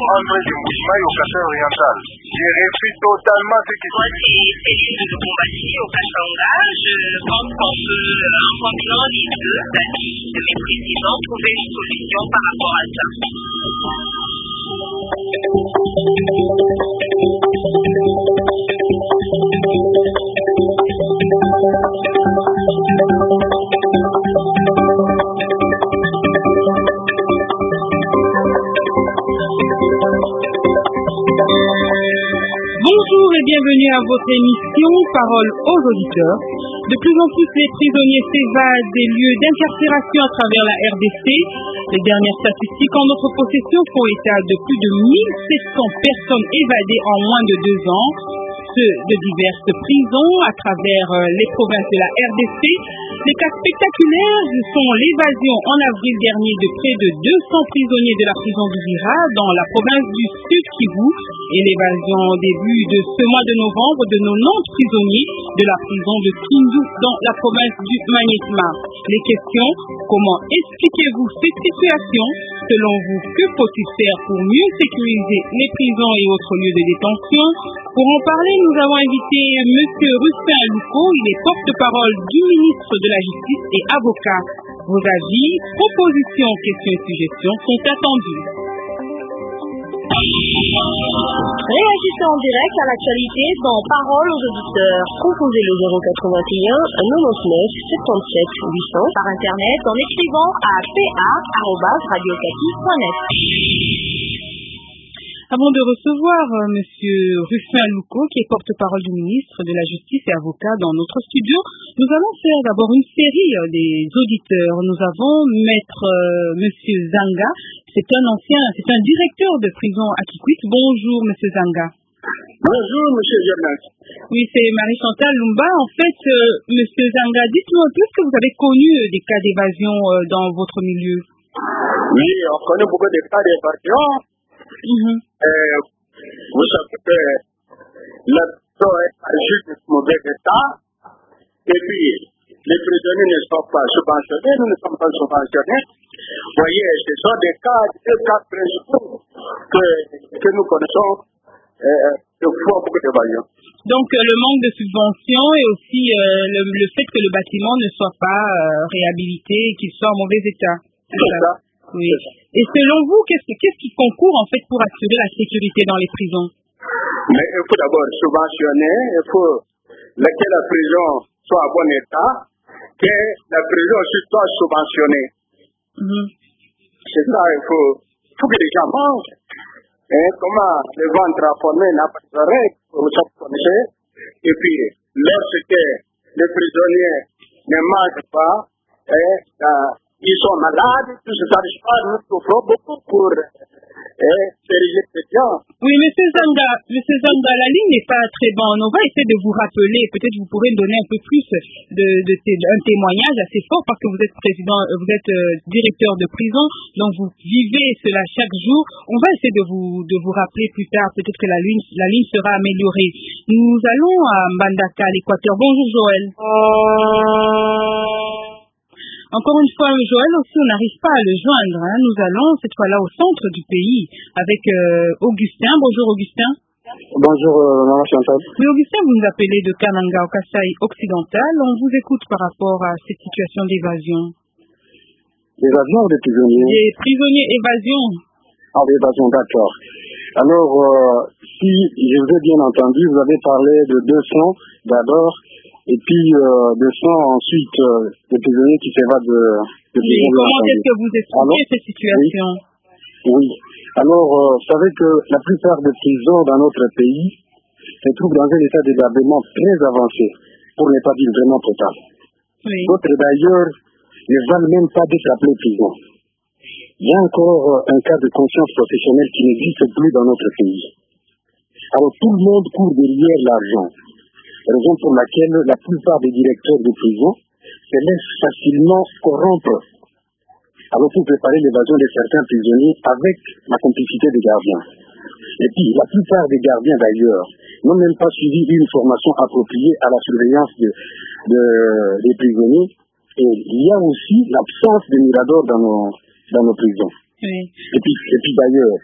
André de Mouchmaï au Kassai oriental. J'ai refait totalement ce qui moi, c'est l'île de Bombassi au Kachanga. Je pense qu'on peut, en rencontrant les deux amis de mes présidents, trouver une solution par rapport à ça. Bonjour et bienvenue à votre émission Parole aux auditeurs. De plus en plus, les prisonniers s'évadent des lieux d'incarcération à travers la RDC. Les dernières statistiques en notre possession font état de plus de 1700 personnes évadées en moins de 2 ans. Ceux de diverses prisons à travers les provinces de la RDC. Les cas spectaculaires sont l'évasion en avril dernier de près de 200 prisonniers de la prison du Vira dans la province du Sud Kivu et l'évasion au début de ce mois de novembre de 90 prisonniers de la prison de Kindu dans la province du Maniema. Les questions: comment expliquez-vous cette situation? Selon vous, que faut-il faire pour mieux sécuriser les prisons et autres lieux de détention? Pour en parler, nous avons invité M. Rustin Luko. Il est porte-parole du ministre de la Justice et avocat. Vos avis, propositions, questions et suggestions sont attendus. Réagissez en direct à l'actualité dans Parole aux auditeurs. Composez le 081 99 77 800 par internet en écrivant à pa@radiocati.net. Avant de recevoir M. Rustin Luko, qui est porte-parole du ministre de la Justice et avocat dans notre studio, nous allons faire d'abord une série des auditeurs. Nous avons Maître M. Zanga. C'est un directeur de prison à Kikwit. Bonjour M. Zanga. Bonjour M. Germain. Oui, c'est Marie-Chantal Lumba. En fait, M. Zanga, dites-nous un peu, est-ce que vous avez connu des cas d'évasion dans votre milieu? Oui, on connaît beaucoup de cas d'évasion. Vous savez que la prison est en juste mauvais état et puis les prisonniers ne sont pas subventionnés, nous ne sommes pas subventionnés. Vous voyez, ce sont des cas principaux que nous connaissons de fois beaucoup d'évasion. Donc le manque de subventions et aussi le fait que le bâtiment ne soit pas réhabilité et qu'il soit en mauvais état. C'est ça. Oui. Et selon vous, qu'est-ce qui concourt en fait pour assurer la sécurité dans les prisons? Mais il faut d'abord subventionner, il faut que la prison soit en bon état, que la prison aussi soit subventionnée. C'est ça, il faut que les gens mangent. Et comment le ventre a formé n'a pas d'oreille, vous connaissez. Et puis, lorsque les prisonniers ne mangent pas, ils sont malades, tout ça n'arrive pas, nous souffrons beaucoup pour diriger ces gens. Oui, M. Zanga, la ligne n'est pas très bonne. On va essayer de vous rappeler, peut-être vous pourrez donner un peu plus un témoignage assez fort parce que vous êtes directeur de prison, donc vous vivez cela chaque jour. On va essayer de vous rappeler plus tard, peut-être que la ligne sera améliorée. Nous allons à Mbandaka, à l'Équateur. Bonjour Joël. Encore une fois, Joël aussi, on n'arrive pas à le joindre. Nous allons cette fois-là au centre du pays avec Augustin. Bonjour Augustin. Bonjour Mme Chantal. Oui, Augustin, vous nous appelez de Kananga au Kassai occidental. On vous écoute par rapport à cette situation d'évasion. D'évasion ou des prisonniers? Des prisonniers évasion. Ah, d'évasion, d'accord. Alors, si je vous ai bien entendu, vous avez parlé de 200 d'abord. Et puis, 200 ensuite, des prisonniers qui s'évadent de prison. Comment est-ce que vous expliquez cette situation? Oui. Alors, vous savez que la plupart des prisons dans notre pays se trouvent dans un état de débordement très avancé, pour ne pas dire vraiment total. Oui. D'autres d'ailleurs ne veulent même pas d'être appelés prison. Il y a encore un cas de conscience professionnelle qui n'existe plus dans notre pays. Alors, tout le monde court derrière l'argent. Raison pour laquelle la plupart des directeurs de prison se laissent facilement corrompre. Alors pour préparer l'évasion de certains prisonniers avec la complicité des gardiens. Et puis la plupart des gardiens d'ailleurs n'ont même pas suivi une formation appropriée à la surveillance des prisonniers. Et il y a aussi l'absence de miradors dans nos prisons. Oui. Et puis d'ailleurs,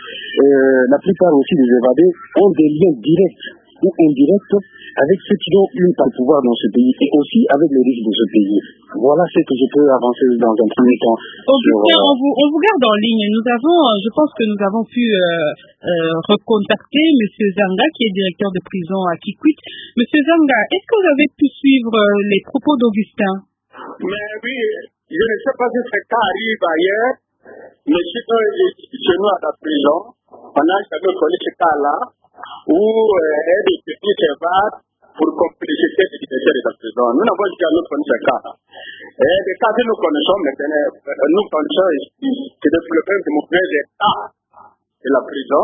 la plupart aussi des évadés ont des liens directs ou indirects avec ceux qui ont eu le pouvoir dans ce pays et aussi avec les riches de ce pays. Voilà ce que je peux avancer dans un premier temps. On vous garde en ligne. Je pense que nous avons pu recontacter M. Zanga, qui est directeur de prison à Kikwit. M. Zanga, est-ce que vous avez pu suivre les propos d'Augustin? Mais oui, je ne sais pas si ce cas arrive ailleurs, mais chez nous à la prison, on a jamais connu ce cas-là, où un détenu se bat pour complicité du directeur de la prison. Nous n'avons jamais connu ce cas. Et les cas que nous connaissons maintenant, c'est le problème de mauvais état de la prison.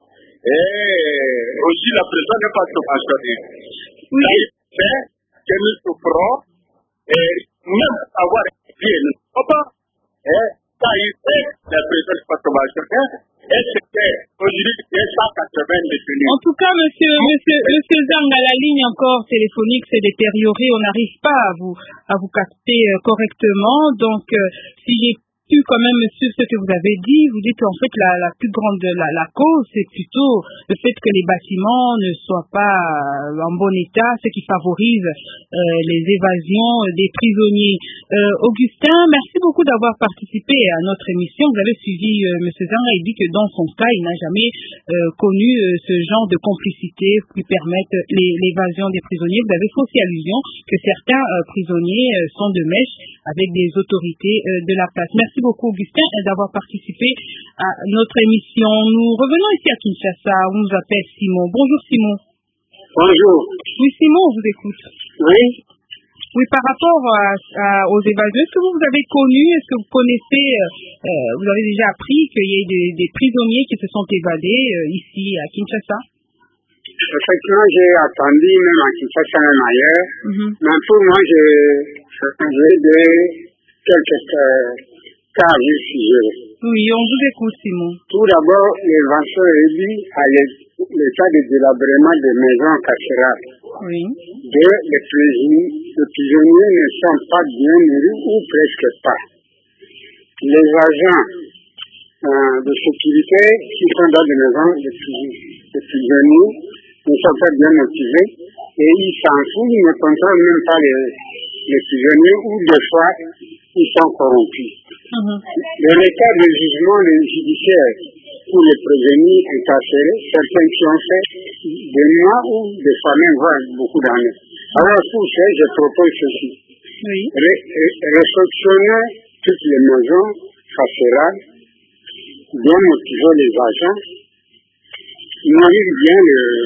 Et aussi la prison n'est pas subventionnée. Oui. Mais que nous souffrons, et même avoir étudié, nous ne sommes pas, ça y est, la prison n'est pas subventionnée. Et c'était aujourd'hui 180 détenus. En tout cas, monsieur Zanga, la ligne encore téléphonique s'est détériorée. On n'arrive pas à vous capter correctement. Donc, si j'ai pu quand même suivre ce que vous avez dit, vous dites en fait la plus grande la cause, c'est plutôt le fait que les bâtiments ne soient pas en bon état, ce qui favorise les évasions des prisonniers. Augustin, merci beaucoup d'avoir participé à notre émission. Vous avez suivi M. Zanga. Il dit que dans son cas, il n'a jamais connu ce genre de complicité qui permettent l'évasion des prisonniers. Vous avez fait aussi allusion que certains prisonniers sont de mèche avec des autorités de la place. Merci beaucoup, Augustin, d'avoir participé à notre émission. Nous revenons ici à Kinshasa, où on nous appelle Simon. Bonjour, Simon. Bonjour. Oui, Simon, on vous écoute. Oui. Oui, par rapport aux évasions, est-ce que vous avez connu, est-ce que vous connaissez, vous avez déjà appris qu'il y a des prisonniers qui se sont évadés ici à Kinshasa? Effectivement, j'ai attendu même à Kinshasa, même ailleurs. Mais pour moi, j'ai de quelques cas sujet. Oui, on vous écoute, Simon. Tout d'abord, l'invention est liée à l'état de délabrement des maisons carcérales. Oui. Deux, les prisonniers ne sont pas bien nourris ou presque pas. Les agents de sécurité qui sont dans les maisons de prisonniers ne sont pas bien motivés et ils s'en foutent, ils ne contrôlent même pas les prisonniers ou des fois ils sont corrompus. Le retard de jugement judiciaire pour les prisonniers incarcérés, certains qui ont fait des mois ou des fois même voire beaucoup d'années. Alors pour ça, je propose ceci. Oui. Réfectionner toutes les maisons carcérales, bien motiver les agents, nourrir bien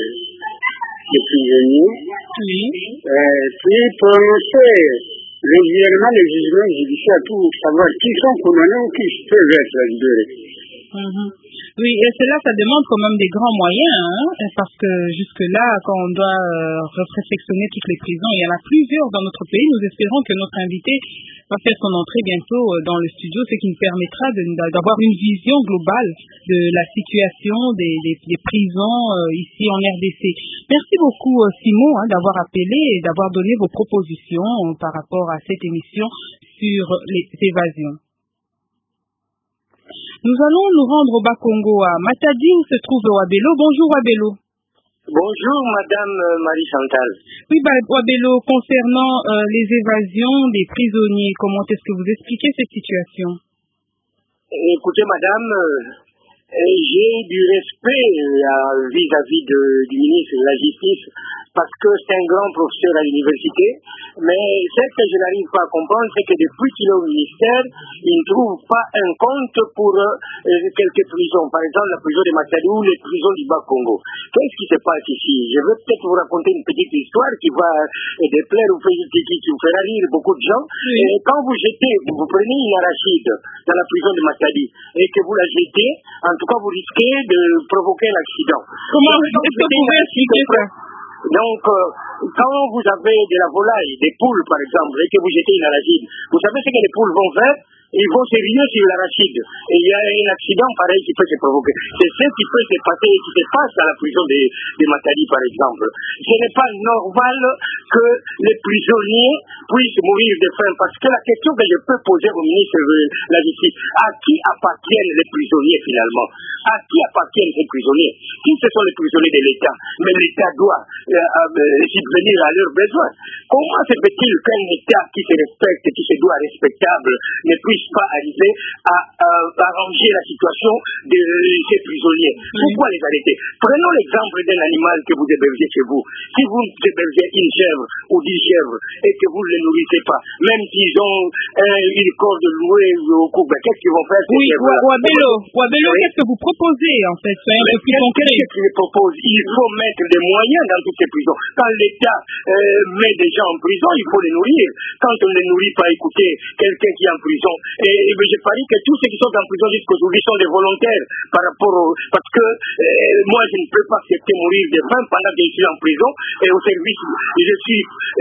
les prisonniers, oui. Puis prononcer régulièrement les jugements judiciaires pour savoir qui sont condamnés ou qui peuvent être libérés. Oui, et cela, ça demande quand même des grands moyens, parce que jusque-là, quand on doit réfectionner toutes les prisons, il y en a plusieurs dans notre pays. Nous espérons que notre invité va faire son entrée bientôt dans le studio, ce qui nous permettra d'avoir une vision globale de la situation des prisons ici en RDC. Merci beaucoup, Simon, d'avoir appelé et d'avoir donné vos propositions par rapport à cette émission sur les évasions. Nous allons nous rendre au Bas-Congo, à Matadi, où se trouve Wabelo. Bonjour, Wabelo. Bonjour, Madame Marie-Chantal. Oui, Wabelo, concernant les évasions des prisonniers, comment est-ce que vous expliquez cette situation? Écoutez, Madame, j'ai du respect vis-à-vis du ministre de la Justice, parce que c'est un grand professeur à l'université, mais ce que je n'arrive pas à comprendre, c'est que depuis qu'il est au ministère, il ne trouve pas un compte pour quelques prisons, par exemple la prison de Matadi ou les prisons du Bas-Congo. Qu'est-ce qui se passe ici? Je vais peut-être vous raconter une petite histoire qui va déplaire ou qui vous fera rire beaucoup de gens. Et quand vous prenez une arachide dans la prison de Matadi et que vous la jetez, en tout cas vous risquez de provoquer un accident. Comment est-ce que vous pouvez expliquer ça? Donc, quand vous avez de la volaille, des poules par exemple, et que vous jetez une arachide, vous savez ce que les poules vont faire? ils vont se rier sur l'arachide. Et il y a un accident pareil qui peut se provoquer. C'est ce qui peut se passer et qui se passe à la prison de Matadi, par exemple. Ce n'est pas normal que les prisonniers puissent mourir de faim, parce que la question que je peux poser au ministre de la Justice, à qui appartiennent les prisonniers finalement? À qui appartiennent ces prisonniers? Si ce sont les prisonniers de l'État, mais l'État doit subvenir à leurs besoins. Comment se fait-il qu'un État qui se respecte, qui se doit respectable, ne puisse pas arriver à arranger la situation de ces prisonniers? Pourquoi les arrêter? Prenons l'exemple d'un animal que vous hébergez chez vous. Si vous hébergez une chèvre ou 10 chèvres et que vous ne les nourrissez pas, même s'ils ont une corde louée au cou, qu'est-ce qu'ils vont faire? Oui, Wabelo, qu'est-ce que vous proposez en fait? Soyez un peu plus concret. Qu'est-ce qu'ils proposent? Il faut mettre des moyens dans toutes ces prisons. Quand l'État met des gens en prison, il faut les nourrir. Quand on ne les nourrit pas, écoutez, quelqu'un qui est en prison, et je parie que tous ceux qui sont en prison jusqu'aujourd'hui sont des volontaires par rapport au... Parce que moi, je ne peux pas accepter mourir de faim pendant que je suis en prison et au service, je suis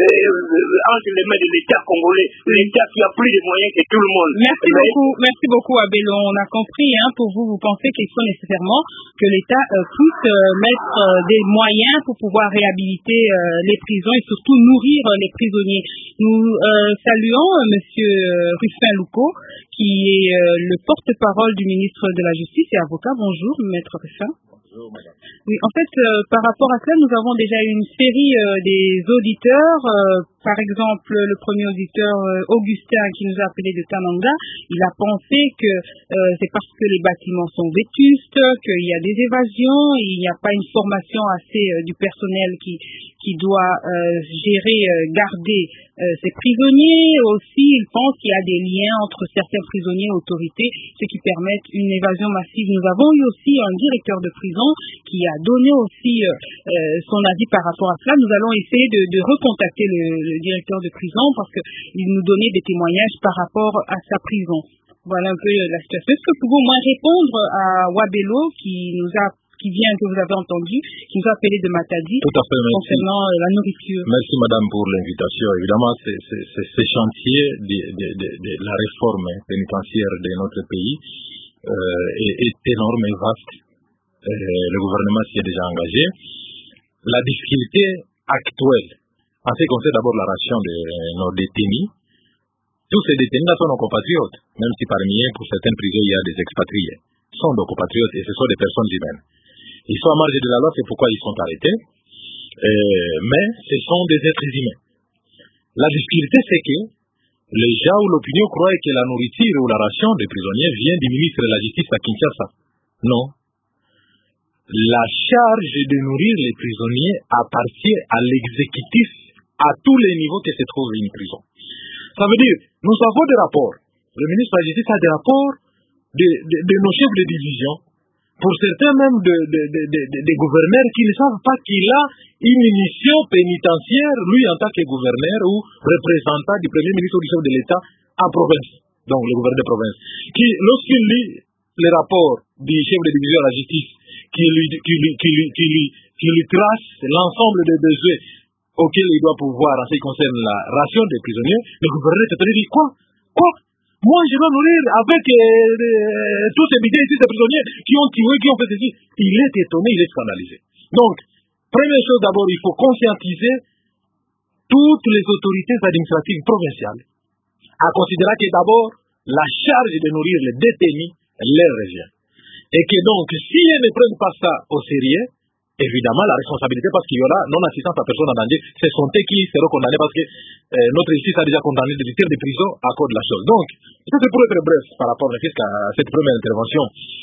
entre les mains de l'État congolais, l'État qui a plus de moyens que tout le monde. Merci beaucoup, Abel. On a compris, pour vous pensez qu'il faut nécessairement que l'État puisse mettre des moyens pour pouvoir réhabiliter les prisons et surtout nourrir les prisonniers. Nous saluons Monsieur Rufin Louko, qui est le porte-parole du ministre de la Justice et avocat. Bonjour, Maître Rufin. Bonjour, madame. Oui, en fait, par rapport à cela, nous avons déjà eu une série des auditeurs. Par exemple, le premier auditeur, Augustin, qui nous a appelé de Kananga, il a pensé que c'est parce que les bâtiments sont vétustes, qu'il y a des évasions, il n'y a pas une formation assez du personnel qui doit gérer, garder ces prisonniers. Aussi, il pense qu'il y a des liens entre certains prisonniers et autorités, ce qui permet une évasion massive. Nous avons eu aussi un directeur de prison qui a donné aussi son avis par rapport à cela. Nous allons essayer de recontacter le directeur de prison parce qu'il nous donnait des témoignages par rapport à sa prison. Voilà un peu la situation. Est-ce que vous pouvez au moins répondre à Wabelo qui vient, que vous avez entendu, qui nous a appelé de Matadi? Tout à fait, merci. Concernant la nourriture. Merci madame pour l'invitation. Évidemment, ce chantier de la réforme pénitentiaire de notre pays est énorme et vaste. Le gouvernement s'y est déjà engagé. La difficulté actuelle, en ce qui concerne d'abord la ration de nos détenus, tous ces détenus sont nos compatriotes, même si parmi eux, pour certaines prisons, il y a des expatriés. Ce sont nos compatriotes et ce sont des personnes humaines. Ils sont à marge de la loi, c'est pourquoi ils sont arrêtés, mais ce sont des êtres humains. La difficulté, c'est que les gens ou l'opinion croient que la nourriture ou la ration des prisonniers vient du ministre de la Justice à Kinshasa. Non. La charge de nourrir les prisonniers appartient à l'exécutif à tous les niveaux que se trouve une prison. Ça veut dire, nous avons des rapports. Le ministre de la Justice a des rapports de nos chefs de division, pour certains même des gouverneurs qui ne savent pas qu'il a une mission pénitentiaire, lui en tant que gouverneur ou représentant du premier ministre ou du chef de l'État en province, donc le gouverneur de province, qui, lorsqu'il lit les rapports du chef de division de la justice, qui lui trace l'ensemble des besoins auxquels il doit pouvoir en ce qui concerne la ration des prisonniers, le gouverneur s'est dit quoi? Moi, je dois nourrir avec tous ces milliers ici, ces prisonniers qui ont tué, qui ont fait ceci. Il est étonné, il est scandalisé. Donc, première chose d'abord, il faut conscientiser toutes les autorités administratives provinciales à considérer que d'abord, la charge de nourrir les détenus leur revient. Et que donc, si elles ne prennent pas ça au sérieux, évidemment, la responsabilité, parce qu'il y aura non-assistance à personne en danger, ce sont eux qui seront condamnés parce que notre justice a déjà condamné des directeurs de prison à cause de la chose. Donc, ça c'est pour être bref par rapport à cette première intervention.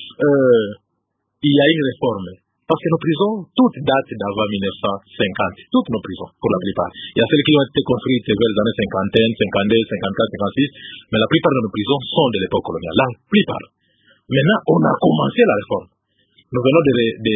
Il y a une réforme. Parce que nos prisons, toutes datent d'avant 1950. Toutes nos prisons, pour la plupart. Il y a celles qui ont été construites vers les années 50, 52, 54, 56. Mais la plupart de nos prisons sont de l'époque coloniale. La plupart. Maintenant, on a commencé la réforme. Nous venons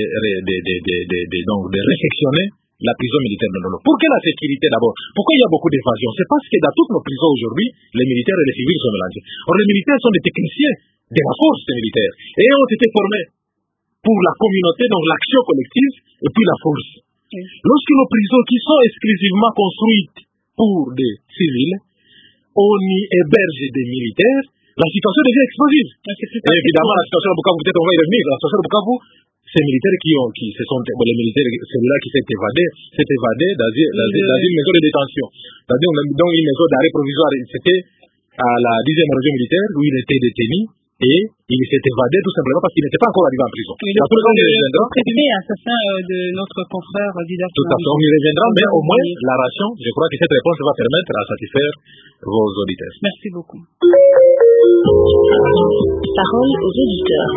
de réfectionner la prison militaire de Ndolo. Pour quelle la sécurité d'abord? Pourquoi il y a beaucoup d'évasion? C'est parce que dans toutes nos prisons aujourd'hui, les militaires et les civils sont mélangés. Or, les militaires sont des techniciens de la force militaire et ont été formés pour la communauté, donc l'action collective, et puis la force. Lorsque nos prisons qui sont exclusivement construites pour des civils, on y héberge des militaires, la situation devient explosive. Et évidemment, la situation de Bukavu, peut-être on va y revenir, la situation de Bukavu, ces militaires les militaires, celui-là qui s'est évadé dans une maison de détention, dans une maison d'arrêt provisoire. C'était à la 10e région militaire où il était détenu et il s'est évadé tout simplement parce qu'il n'était pas encore arrivé en prison. Oui, le présumé assassin de notre confrère Didas. Tout à fait, on y reviendra, mais au moins la ration, je crois que cette réponse va permettre à satisfaire vos auditeurs. Merci beaucoup. Parole aux auditeurs.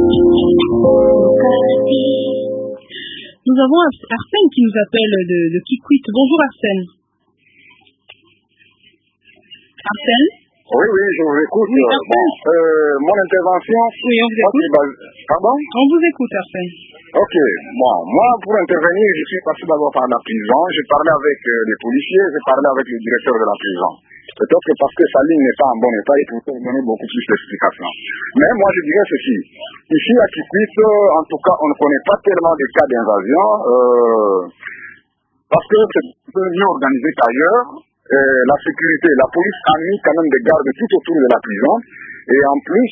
Nous avons Arsène qui nous appelle de Kikwit. Bonjour Arsène. Arsène? Oui, je vous écoute. Oui, mon intervention... Oui, on vous écoute. Pardon? On vous écoute, Arsène. Ok, moi, pour intervenir, je suis passé d'abord par la prison. J'ai parlé avec les policiers, j'ai parlé avec le directeur de la prison. Peut-être que parce que sa ligne n'est pas en bon état, il peut donner beaucoup plus d'explications. Mais moi, je dirais ceci. Ici, à Kikwit, en tout cas, on ne connaît pas tellement de cas d'invasion, parce que c'est un peu mieux organisé qu'ailleurs. La sécurité, la police a mis quand même des gardes tout autour de la prison. Et en plus,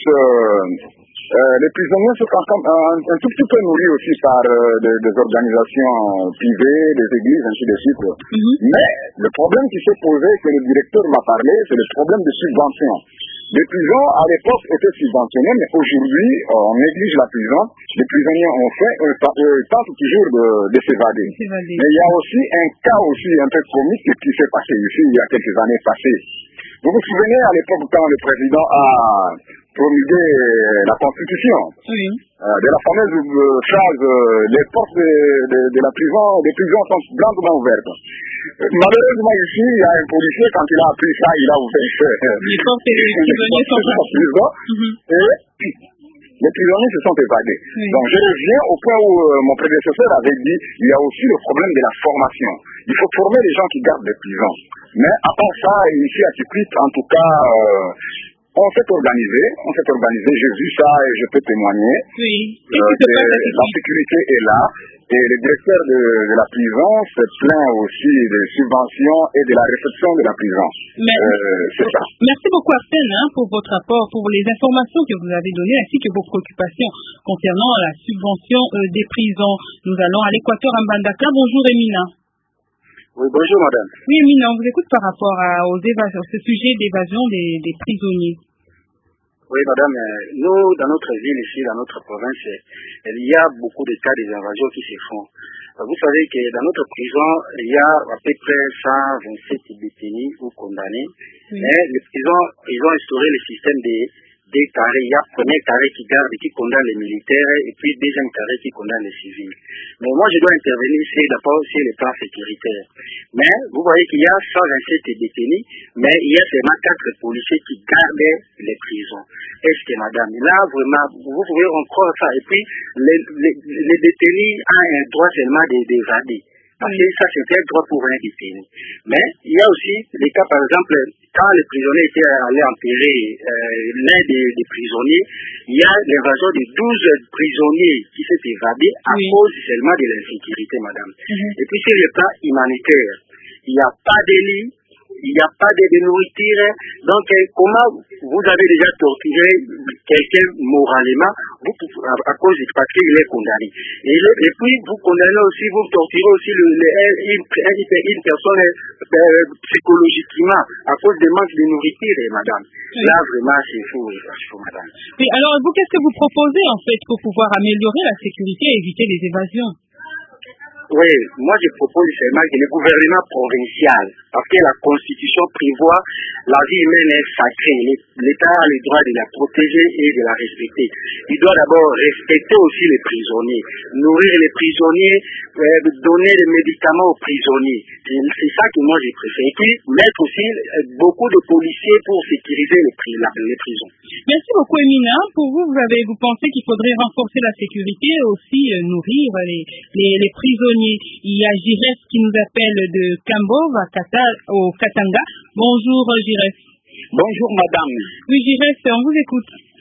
les prisonniers sont un tout petit peu nourris aussi par des organisations privées, des églises, ainsi de suite. Mais le problème qui s'est posé, que le directeur m'a parlé, c'est le problème de subvention. Les prisons, à l'époque, étaient subventionnées, mais aujourd'hui, on néglige la prison. Les prisonniers ont tentent toujours de s'évader. Mais il y a aussi un cas un peu comique qui s'est passé ici, il y a quelques années passées. Vous vous souvenez, à l'époque, quand le président a promulgué la Constitution, de la fameuse phrase « Les portes de la prison, des prisons sont blanchement ouvertes ». Malheureusement, ici, il y a un policier, quand il a appris ça, il a ouvert les portes des prisonniers sont prison et les prisonniers se sont évadés. Donc je reviens au point où mon prédécesseur avait dit il y a aussi le problème de la formation. Il faut former les gens qui gardent les prisons. Mais à part ça, ici à Kikwit, en tout cas, on s'est organisé, j'ai vu ça et je peux témoigner. La sécurité est là. Et le directeur de la prison se plaint aussi des subventions et de la réception de la prison. C'est ça. Merci beaucoup Arsène pour votre rapport, pour les informations que vous avez données ainsi que vos préoccupations concernant la subvention des prisons. Nous allons à l'Équateur à Mbandaka. Bonjour Emina. Oui, bonjour madame. Oui Emina, on vous écoute par rapport à ce sujet d'évasion des prisonniers. Oui, madame, nous, dans notre ville ici, dans notre province, il y a beaucoup de cas d'invasion qui se font. Vous savez que dans notre prison, il y a à peu près 127 détenus ou condamnés. Mais les prisons, ils ont instauré le système des carrés. Il y a premier carré qui garde et qui condamne les militaires et puis deuxième carré qui condamne les civils. Mais moi, je dois intervenir ici d'abord sur le plan sécuritaire. Mais vous voyez qu'il y a 127 détenus, mais il y a seulement 4 policiers qui gardent les prisons. Est-ce que madame, là vraiment, vous pouvez encore ça. Et puis, les détenus ont un droit seulement d'évader. Parce que ça, c'est un droit pour un détenu. Mais il y a aussi les cas, par exemple, quand les prisonniers étaient allés enterrer l'un des prisonniers, il y a l'invasion de 12 prisonniers qui s'est évadé à cause seulement de l'insécurité, madame. Et puis, sur le plan humanitaire, il n'y a pas de lit, il n'y a pas de nourriture. Donc, comment vous avez déjà torturé quelqu'un moralement à cause parce qu'il est condamné. Et puis, vous condamnez aussi, vous torturez aussi une personne psychologiquement à cause des manques de nourriture, madame. Là, vraiment, c'est faux, madame. Et alors, vous, qu'est-ce que vous proposez, en fait, pour pouvoir améliorer la sécurité et éviter les évasions? Oui, moi je propose seulement que le gouvernement provincial, parce que la Constitution prévoit la vie humaine est sacrée, l'État a le droit de la protéger et de la respecter. Il doit d'abord respecter aussi les prisonniers, nourrir les prisonniers, donner des médicaments aux prisonniers. C'est ça que moi je préfère. Et puis mettre aussi beaucoup de policiers pour sécuriser les prisons. Merci beaucoup Emina. Pour vous, vous pensez qu'il faudrait renforcer la sécurité et aussi nourrir les prisonniers. Il y a Giresse qui nous appelle de Kambov au Katanga. Bonjour Giresse. Bonjour madame. Oui Giresse, on vous écoute.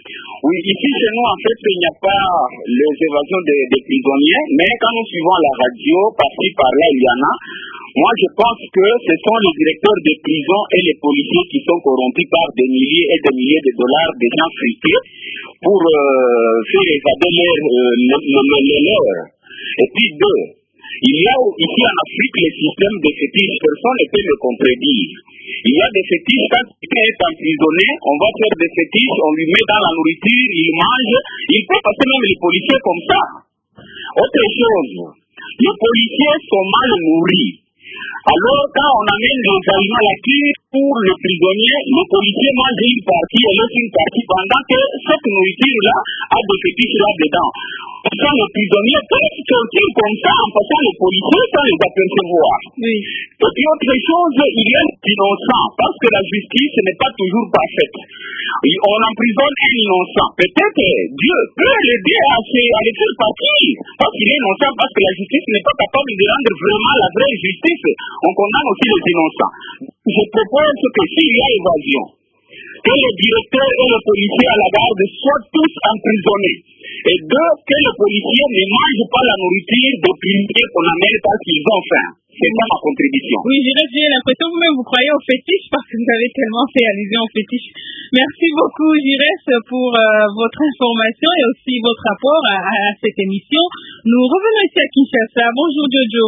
Oui, ici chez nous, en fait, il n'y a pas les évasions des prisonniers, mais quand nous suivons la radio, par-ci, par-là, il y en a. Moi, je pense que ce sont les directeurs de prison et les policiers qui sont corrompus par des milliers et des milliers de dollars des gens friqués pour faire évader leurs. Et puis deux, il y a ici en Afrique les systèmes de fétiches, personne ne peut le contredire. Il y a des fétiches, quand quelqu'un est emprisonné, on va faire des fétiches, on lui met dans la nourriture, il mange, il peut passer même les policiers comme ça. Autre chose, les policiers sont mal nourris. Alors, quand on amène des aliments à la cuire pour le prisonnier, le policier mange une partie et laisse une partie pendant que cette nourriture-là a des fétiches là-dedans. Quand le prisonnier peut sortir comme ça en passant le policier sans les apercevoir. Oui. Et puis autre chose, il y a l'innocent, parce que la justice n'est pas toujours parfaite. On emprisonne un innocent. Peut-être Dieu peut l'aider à les faire partir, parce qu'il est innocent, parce que la justice n'est pas capable de rendre vraiment la vraie justice. On condamne aussi les innocents. Je propose que s'il y a évasion, que les directeurs et les policiers à la garde soient tous emprisonnés. Et deux, que les policiers ne mangent pas la nourriture des prisonniers qu'on amène parce qu'ils ont faim. C'est ça ma contribution. Oui, j'ai l'impression que vous-même vous croyez aux fétiches parce que vous avez tellement fait allusion aux fétiches. Merci beaucoup, Giresse, pour votre information et aussi votre rapport à cette émission. Nous revenons ici à Kinshasa. Bonjour, Jojo.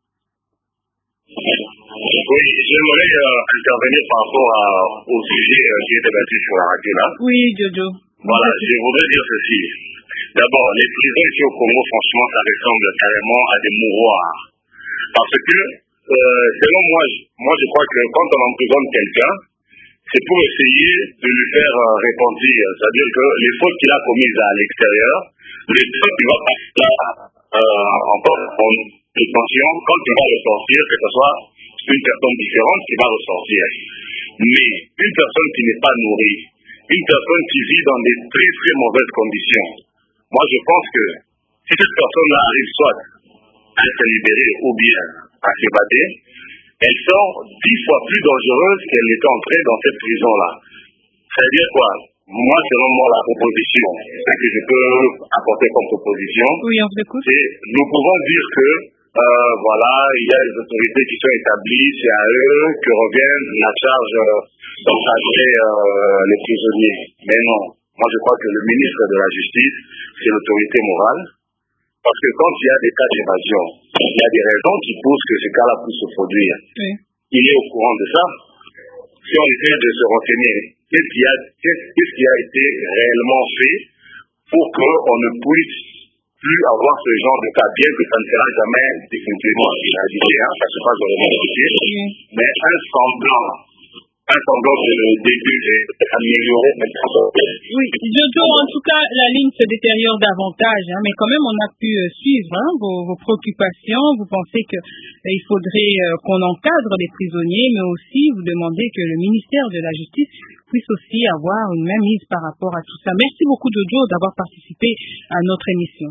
Oui, j'aimerais intervenir par rapport au sujet qui est débattu sur la radio là. Oui, Jojo. Voilà, je voudrais dire ceci. D'abord, les prisons ici au Congo, franchement, ça ressemble carrément à des mouroirs. Parce que, selon moi, je crois que quand on emprisonne quelqu'un, c'est pour essayer de lui faire repentir. C'est-à-dire que les fautes qu'il a commises à l'extérieur, les fautes qu'il va passer en détention, quand il va ressortir, que ce soit une personne différente qui va ressortir. Mais une personne qui n'est pas nourrie, une personne qui vit dans des très très mauvaises conditions, moi je pense que si cette personne-là arrive soit à être libérée ou bien à s'évader, elle sort 10 fois plus dangereuse qu'elle était entrée dans cette prison-là. C'est-à-dire quoi? Moi, selon moi, la proposition, ce que je peux apporter comme proposition, oui, on vous écoute. C'est nous pouvons dire que voilà, il y a les autorités qui sont établies, c'est à eux que revient la charge d'encadrer les prisonniers. Mais non, moi je crois que le ministre de la Justice, c'est l'autorité morale, parce que quand il y a des cas d'évasion, il y a des raisons qui poussent que ces cas-là puissent se produire. Oui. Il est au courant de ça. Si on essaie de se renseigner, qu'est-ce qui a été réellement fait pour qu'on ne puisse plus avoir ce genre de cas, bien que ça ne sera jamais définitivement éradiqué, ça se passe dans le monde entier, mais un semblant de début d'améliorer maintenant. Oui, Jojo, en tout cas, la ligne se détériore davantage, mais quand même, on a pu suivre vos préoccupations. Vous pensez qu'il faudrait qu'on encadre les prisonniers, mais aussi vous demandez que le ministère de la Justice puisse aussi avoir une même mise par rapport à tout ça. Merci beaucoup, Jojo, d'avoir participé à notre émission.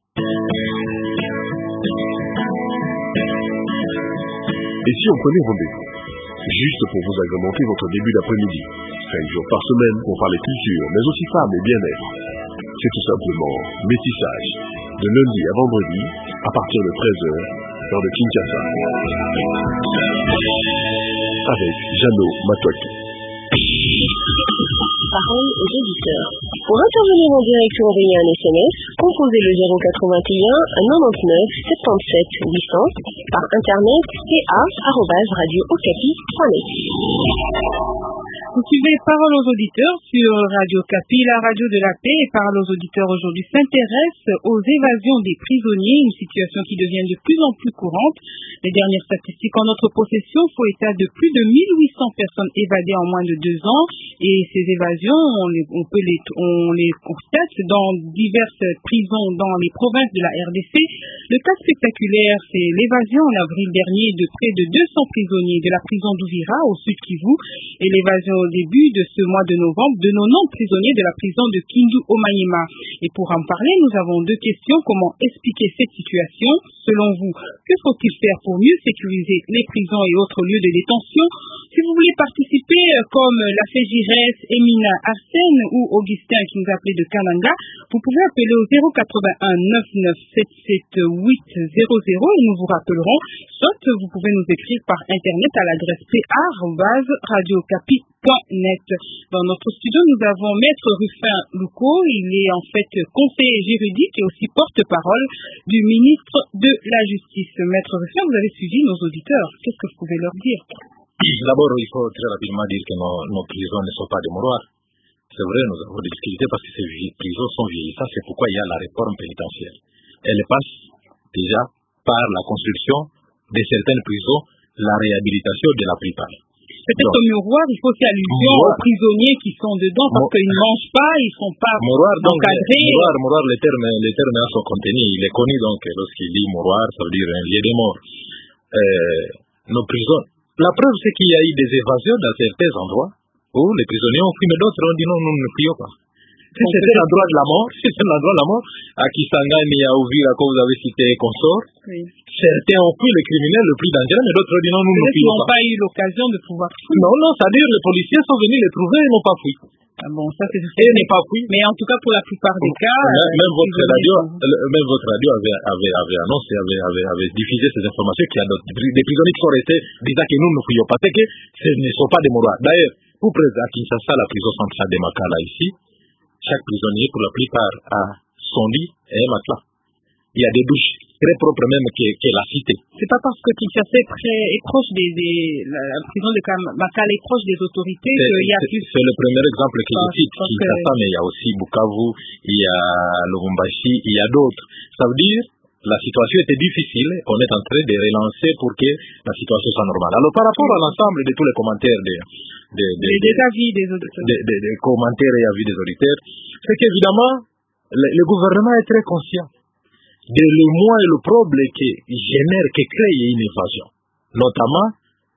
Et si on prenait rendez-vous juste pour vous agrémenter votre début d'après-midi, 5 jours par semaine pour parler culture, mais aussi femmes et bien-être. C'est tout simplement Métissage, de lundi à vendredi, à partir de 13h, dans le Kinshasa. Avec Jeannot Matoaki. Parole aux auditeurs. Pour intervenir en direct ou envoyer un SMS, composez le 081 99 77 800 par internet pa@radiookapi.net. Vous suivez Parole aux auditeurs sur Radio Kapi, la radio de la paix. Et Parole aux auditeurs aujourd'hui s'intéresse aux évasions des prisonniers, une situation qui devient de plus en plus courante. Les dernières statistiques en notre possession font état de plus de 1800 personnes évadées en moins de 2 ans. Et ces évasions, on les constate dans diverses prisons dans les provinces de la RDC. Le cas spectaculaire, c'est l'évasion en avril dernier de près de 200 prisonniers de la prison d'Ouvira au sud Kivu et l'évasion au début de ce mois de novembre de 90 prisonniers de la prison de Kindu au Maniema. Et pour en parler, nous avons deux questions. Comment expliquer cette situation? Selon vous, que faut-il faire pour mieux sécuriser les prisons et autres lieux de détention? Si vous voulez participer, comme la Fégirès, Emina Arsène ou Augustin qui nous a appelé de Kananga, vous pouvez appeler au 081 99 77 800 et nous vous rappellerons. Soit vous pouvez nous écrire par internet à l'adresse pa@radiocapi.net. Dans notre studio, nous avons Maître Rufin Louko. Il est en fait conseiller juridique et aussi porte-parole du ministre de la Justice. Maître Rufin, vous avez suivi nos auditeurs. Qu'est-ce que vous pouvez leur dire? D'abord, il faut très rapidement dire que nos prisons ne sont pas des mouroirs. C'est vrai, nous avons des difficultés parce que ces prisons sont vieillissantes. C'est pourquoi il y a la réforme pénitentiaire. Elle passe déjà par la construction de certaines prisons, la réhabilitation de la plupart. Peut-être au miroir, il faut aussi allusion aux prisonniers qui sont dedans parce qu'ils ne mangent pas, ils ne sont pas encadrés. Mouroir, le terme a son contenu. Il est connu donc lorsqu'il dit mouroir, ça veut dire un lieu de mort. Nos prisons, la preuve c'est qu'il y a eu des évasions dans certains endroits où les prisonniers ont fui, mais d'autres ont dit non, nous ne fuyons pas. C'est un endroit de la mort, à Kisangani, à Ouvira, comme vous avez cité, consort. Oui. Certains ont fui les criminels le plus dangereux, mais d'autres ont dit non, nous ne fuyons pas. Ils n'ont pas eu l'occasion de pouvoir fuir. Non, c'est-à-dire les policiers sont venus les trouver et n'ont pas fui. Ah bon, ça c'est juste. Et n'est pas fui. Mais en tout cas, pour la plupart des cas. Même votre radio avait diffusé ces informations qu'il y a des prisonniers qui sont restés disant que nous ne fuyons pas. C'est que ce ne sont pas des mouroirs. D'ailleurs, pour présenter à Kinshasa, la prison centrale de Makala ici, chaque prisonnier, pour la plupart, a son lit et un matelas. Il y a des douches très propres même que la cité. C'est pas parce que Kinshasa est proche la prison de Makala est proche des autorités qu'il y a plus. C'est le premier exemple que je cite, Kinshasa, mais il y a aussi Bukavu, il y a Lubumbashi, il y a d'autres. Ça veut dire, la situation était difficile, on est en train de relancer pour que la situation soit normale. Alors par rapport à l'ensemble de tous les commentaires des avis des auditeurs, des commentaires et avis des auditeurs, c'est qu'évidemment, le gouvernement est très conscient de l'émoi et le problème qui crée une évasion, notamment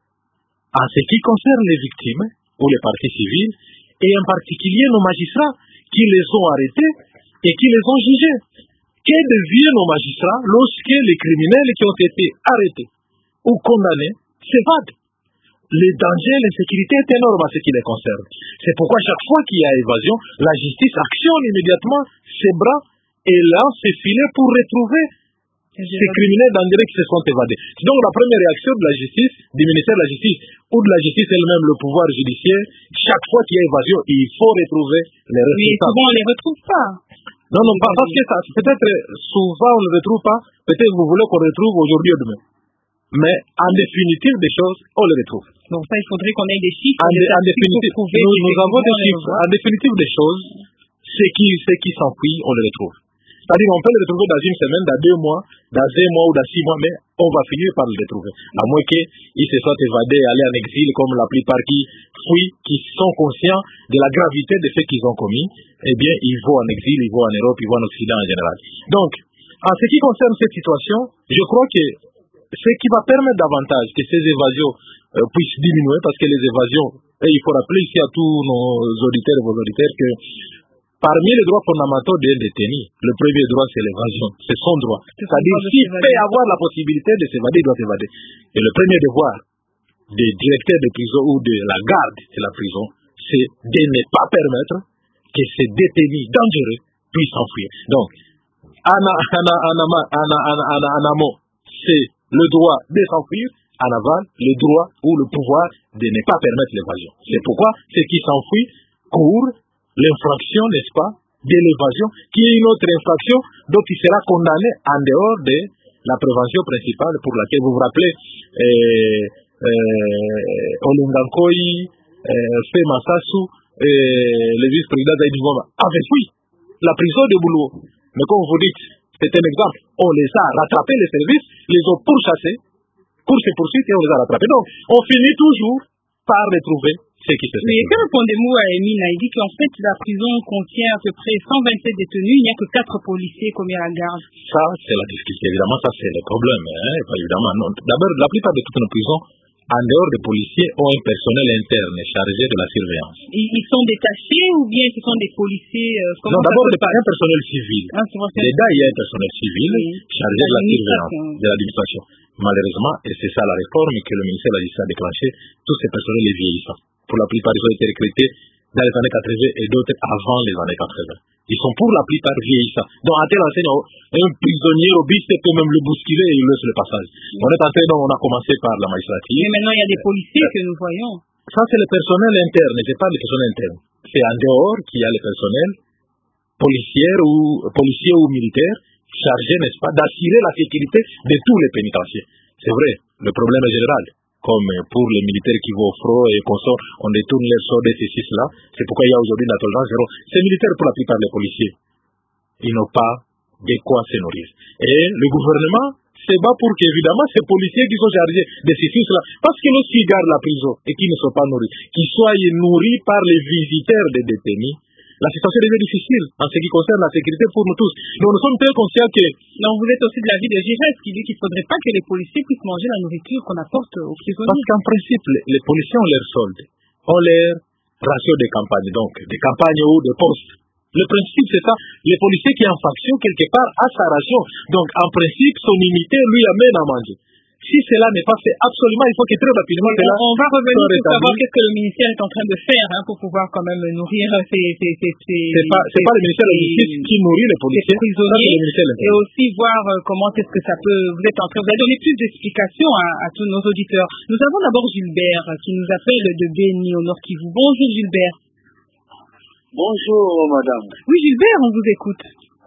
en ce qui concerne les victimes ou les parties civiles, et en particulier nos magistrats qui les ont arrêtés et qui les ont jugés. Que deviennent nos magistrats lorsque les criminels qui ont été arrêtés ou condamnés s'évadent? Le danger, l'insécurité est énorme à ce qui les concerne. C'est pourquoi chaque fois qu'il y a évasion, la justice actionne immédiatement ses bras et lance ses filets pour retrouver ces criminels dangereux qui se sont évadés. Donc la première réaction de la justice, du ministère de la Justice ou de la justice elle-même, le pouvoir judiciaire, chaque fois qu'il y a évasion, il faut retrouver les responsables. Mais souvent on ne les retrouve pas. Non, pas parce que ça, peut-être souvent on ne le retrouve pas, peut-être vous voulez qu'on retrouve aujourd'hui ou demain. Mais en définitive des choses, on les retrouve. Donc ça, il faudrait qu'on ait des chiffres. En définitive, nous avons des chiffres. En définitive des choses, ceux qui s'enfuient, on les retrouve. C'est-à-dire on peut les retrouver dans une semaine, dans 2 mois, dans 1 mois ou dans 6 mois, mais on va finir par les retrouver. À moins qu'ils se soient évadés, aller en exil, comme la plupart qui fuient, qui sont conscients de la gravité de ce qu'ils ont commis, eh bien, ils vont en exil, ils vont en Europe, ils vont en Occident en général. Donc, en ce qui concerne cette situation, je crois que ce qui va permettre davantage que ces évasions puissent diminuer, parce que les évasions, et il faut rappeler ici à tous nos auditeurs et vos auditeurs que parmi les droits fondamentaux d'un détenu, le premier droit c'est l'évasion, c'est son droit. C'est-à-dire s'il peut avoir la possibilité de s'évader, il doit s'évader. Et le premier devoir des directeurs de prison ou de la garde de la prison, c'est de ne pas permettre que ces détenus dangereux puissent s'enfuir. Donc, en amont, c'est le droit de s'enfuir, en aval, le droit ou le pouvoir de ne pas permettre l'évasion. C'est pourquoi ceux qui s'enfuient courent l'infraction, n'est-ce pas, de l'évasion, qui est une autre infraction, donc il sera condamné en dehors de la prévention principale pour laquelle vous vous rappelez Olingankoi, Fema Sassou, le vice-président Zaïdi Ngoma avait fui la prison de Boulou. Mais comme vous dites, c'est un exemple, on les a rattrapés, les services, les ont pourchassés, course et poursuite, et on les a rattrapés. Donc, on finit toujours par retrouver ce qui se fait. Mais que répondez-vous à Emina? Il dit qu'en fait, la prison contient à peu près 127 détenus, il n'y a que 4 policiers commis à la garde. Ça, c'est la difficulté. Évidemment, ça, c'est le problème. Évidemment, non. D'abord, la plupart de toutes nos prisons, en dehors des policiers, ont un personnel interne chargé de la surveillance. Ils sont détachés ou bien ce sont des policiers Non, d'abord, un personnel civil. Déjà, il y a un personnel civil chargé de la surveillance, de l'administration. Malheureusement, et c'est ça la réforme que le ministère de la Justice a déclenchée, tous ces personnels sont vieillissants. Pour la plupart, ils ont été recrutés dans les années 80 et d'autres avant les années 80. Ils sont pour la plupart vieillissants. Donc, à tel enseigne, un prisonnier robuste peut même le bousculer et il laisse le passage. On est en train, donc, on a commencé par la magistrature. Mais maintenant, il y a des policiers que nous voyons. Ça, c'est le personnel interne, je parle du personnel interne. C'est en dehors qu'il y a le personnel policier ou militaire chargé, n'est-ce pas, d'assurer la sécurité de tous les pénitenciers. C'est vrai, le problème est général. Comme pour les militaires qui vont au front et consorts, on détourne les sorts de ces six-là. C'est pourquoi il y a aujourd'hui une tolérance zéro. Ces militaires, pour la plupart des policiers, ils n'ont pas de quoi se nourrir. Et le gouvernement se bat pour qu'évidemment ces policiers qui sont chargés de ces six-là, parce que lorsqu'ils gardent la prison et qu'ils ne sont pas nourris, qu'ils soient nourris par les visiteurs des détenus, la situation devient difficile en ce qui concerne la sécurité pour nous tous. Donc nous sommes très conscients que... Donc vous êtes aussi de l'avis de Giresse qui dit qu'il ne faudrait pas que les policiers puissent manger la nourriture qu'on apporte aux prisonniers. Parce qu'en principe, les policiers ont leur solde, ont leur ratio de campagne, donc des campagnes ou des postes. Le principe, c'est ça. Les policiers qui en faction, quelque part, a sa ration. Donc, en principe, son unité lui amène à manger. Si cela n'est pas fait, absolument, il faut que très rapidement... On va revenir pour savoir qu'est-ce que le ministère est en train de faire pour pouvoir quand même nourrir ces... C'est pas le ministère de la Justice qui nourrit les policiers, prisonniers, et aussi voir comment est-ce que ça peut... Vous allez donner plus d'explications à tous nos auditeurs. Nous avons d'abord Gilbert qui nous appelle de Béni au Nord Kivu. Bonjour Gilbert. Bonjour madame. Oui Gilbert, on vous écoute.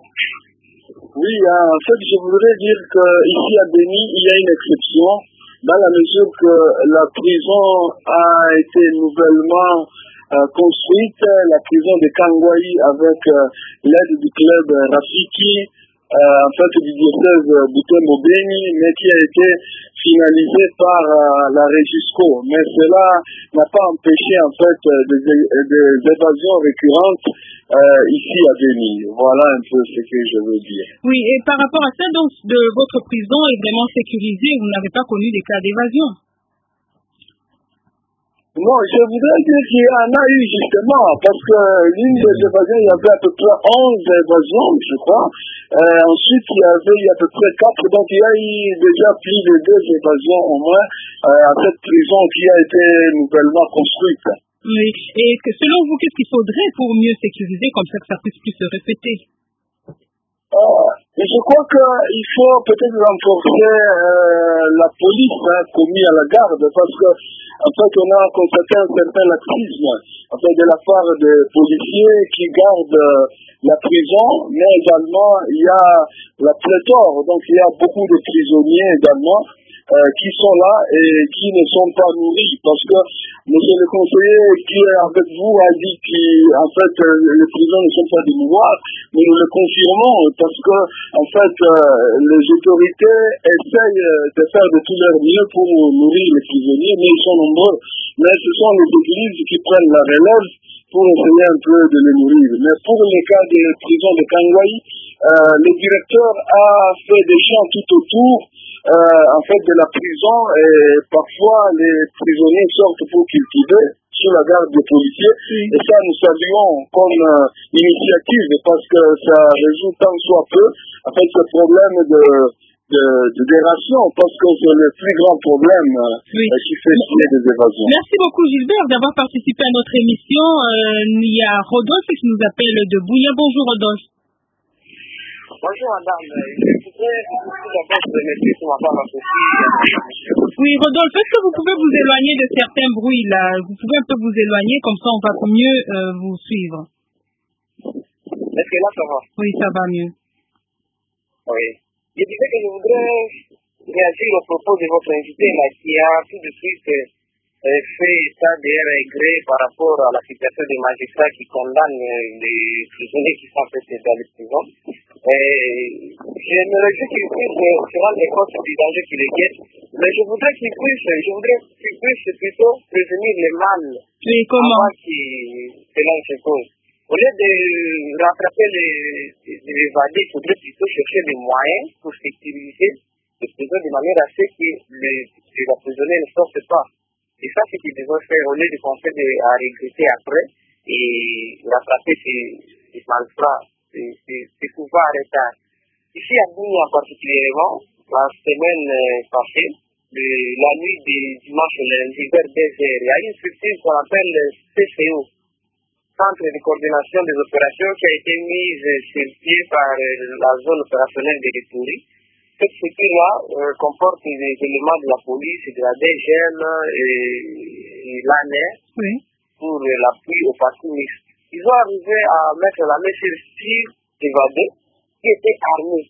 Oui, en fait, je voudrais dire qu'ici à Béni, il y a une exception, dans la mesure que la prison a été nouvellement construite, la prison de Kangwaï, avec l'aide du club Rafiki, en fait du diocèse Butembo-Béni, mais qui a été finalisée par la Regisco. Mais cela n'a pas empêché en fait des évasions récurrentes ici à Béni. Voilà un peu ce que je veux dire. Oui, et par rapport à ça, donc, votre prison est vraiment sécurisée, vous n'avez pas connu des cas d'évasion? Non, je voudrais dire qu'il y en a eu justement, parce que l'une des évasions, il y avait à peu près 11 évasions, je crois. Ensuite, il y avait à peu près 4, donc il y a eu déjà plus de 2 évasions au moins à cette prison qui a été nouvellement construite. Oui, et selon vous, qu'est-ce qu'il faudrait pour mieux sécuriser, comme ça que ça puisse plus se répéter? Je crois qu'il faut peut-être renforcer la police commis à la garde, parce que en fait on a constaté un certain laxisme en fait, de la part des policiers qui gardent la prison, mais également il y a la pléthore, donc il y a beaucoup de prisonniers également qui sont là et qui ne sont pas nourris, parce que monsieur le conseiller qui est avec vous a dit qu'en fait les prisons ne sont pas des mouroirs, mais nous le confirmons parce que en fait les autorités essayent de faire de tout leur mieux pour nourrir les prisonniers, mais ils sont nombreux. Mais ce sont les églises qui prennent la relève pour essayer un peu de les nourrir. Mais pour les cas des prisons de Kangwaï, le directeur a fait des champs tout autour en fait de la prison, et parfois les prisonniers sortent pour cultiver sous la garde des policiers, et ça nous saluons comme initiative parce que ça résout tant soit peu en fait ce problème de ration, parce que c'est le plus grand problème qui fait chier des évasions. Merci beaucoup Gilbert d'avoir participé à notre émission. Il y a Rodolphe qui nous appelle de Bouillon. Bonjour Rodolphe. Bonjour madame, je voudrais d'abord vous remercier pour m'avoir associé. Oui Rodolphe, est-ce que vous pouvez vous éloigner de certains bruits là? Vous pouvez un peu vous éloigner, comme ça on va mieux vous suivre. Est-ce que là ça va? Oui, ça va mieux. Oui. Je disais que je voudrais réagir au propos de votre invité là, qui a tout de suite fait état des regrets par rapport à la situation des magistrats qui condamnent les prisonniers qui sont faits dans les prisons. Je me réjouis qu'ils puissent se rendre compte du danger qui les guette, mais je voudrais qu'ils puissent plutôt prévenir les mal avant cela se cause. Au lieu de rattraper les évadés, il faudrait plutôt chercher des moyens pour sécuriser les prisons de manière à ce que que la prisonnière ne sorte pas. Et ça, c'est ce qu'ils devaient faire au lieu de penser à regretter après et rattraper ces malfrats, ces pouvoirs retard. Ici à Bunia particulièrement, la semaine passée, la nuit du dimanche au lundi vers 2 heures, il y a une structure qu'on appelle CCO, Centre de coordination des opérations, qui a été mise sur pied par la zone opérationnelle de Retouri. Cette structure-là comporte des éléments de la police, de la DGM et l'ANER pour l'appui au parti mixte. Ils ont arrivé à mettre la main sur 6 évadés qui étaient armés.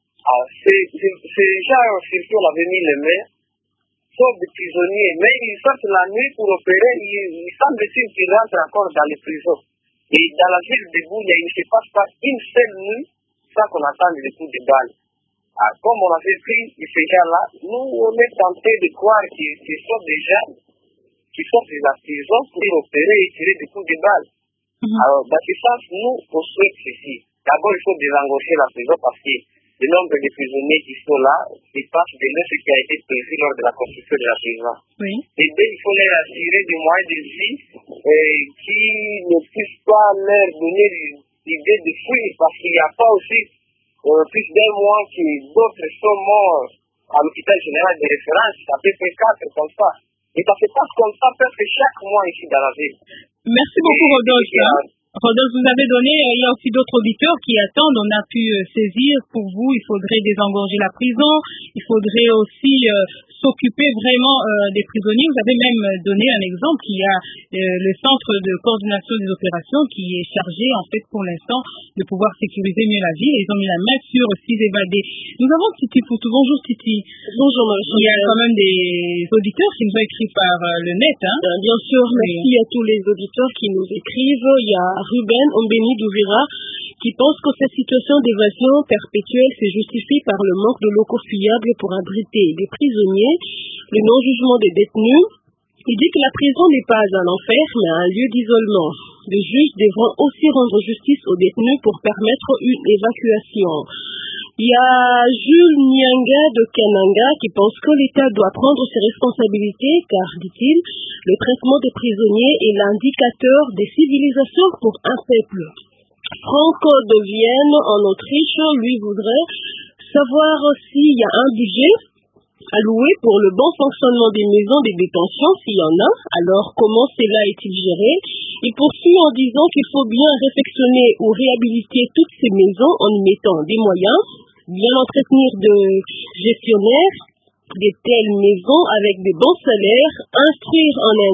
Ces gens surtout on avait mis les mains, sauf des prisonniers, mais ils sortent la nuit pour opérer, ils semble-t-il qu'ils rentrent encore dans les prisons. Et dans la ville de Bunia, il ne se passe pas une seule nuit sans qu'on attende les coups de balle. Comme on avait pris ces gens-là, nous on est tentés de croire qu'ils sont des gens qui sortent de la prison pour opérer et tirer des coups de balle. Alors, dans ce sens, nous, on souhaite ceci. D'abord, il faut désengorger la prison parce que le nombre de prisonniers qui sont là dépasse de ce qui a été prévu lors de la construction de la prison. Et bien, il faut leur assurer des moyens de vie qui ne puissent pas leur donner l'idée de fuir parce qu'il n'y a pas aussi plus d'un mois que d'autres sont morts à l'hôpital général de référence, ça peut faire 4 comme ça. Et ça se passe comme ça presque chaque mois ici dans la ville. Merci beaucoup, Rodolphe. Rodolphe, vous avez donné, il y a aussi d'autres auditeurs qui attendent, on a pu saisir pour vous, il faudrait désengorger la prison, il faudrait aussi s'occuper vraiment des prisonniers. Vous avez même donné un exemple, il y a le centre de coordination des opérations qui est chargé en fait pour l'instant de pouvoir sécuriser mieux la ville. Ils ont mis la main sur 6 évadés. Nous avons Titi Poutou. Bonjour Titi. Bonjour. Il y a quand même des auditeurs qui nous ont écrit par le net. Bien sûr, merci à tous les auditeurs qui nous écrivent. Il y a Ruben Ombeni d'Ouvira qui pense que cette situation d'évasion perpétuelle se justifie par le manque de locaux fiables pour abriter des prisonniers, le non-jugement des détenus. Il dit que la prison n'est pas un enfer, mais un lieu d'isolement. Les juges devront aussi rendre justice aux détenus pour permettre une évacuation. Il y a Jules Nyanga de Kananga qui pense que l'État doit prendre ses responsabilités car, dit-il, le traitement des prisonniers est l'indicateur des civilisations pour un peuple. Franck de Vienne en Autriche, lui, voudrait savoir s'il y a un budget alloué pour le bon fonctionnement des maisons de détention, s'il y en a, alors comment cela est-il géré? Il poursuit en disant qu'il faut bien réfectionner ou réhabiliter toutes ces maisons en y mettant des moyens, bien entretenir de gestionnaires de telles maisons avec des bons salaires, instruire en un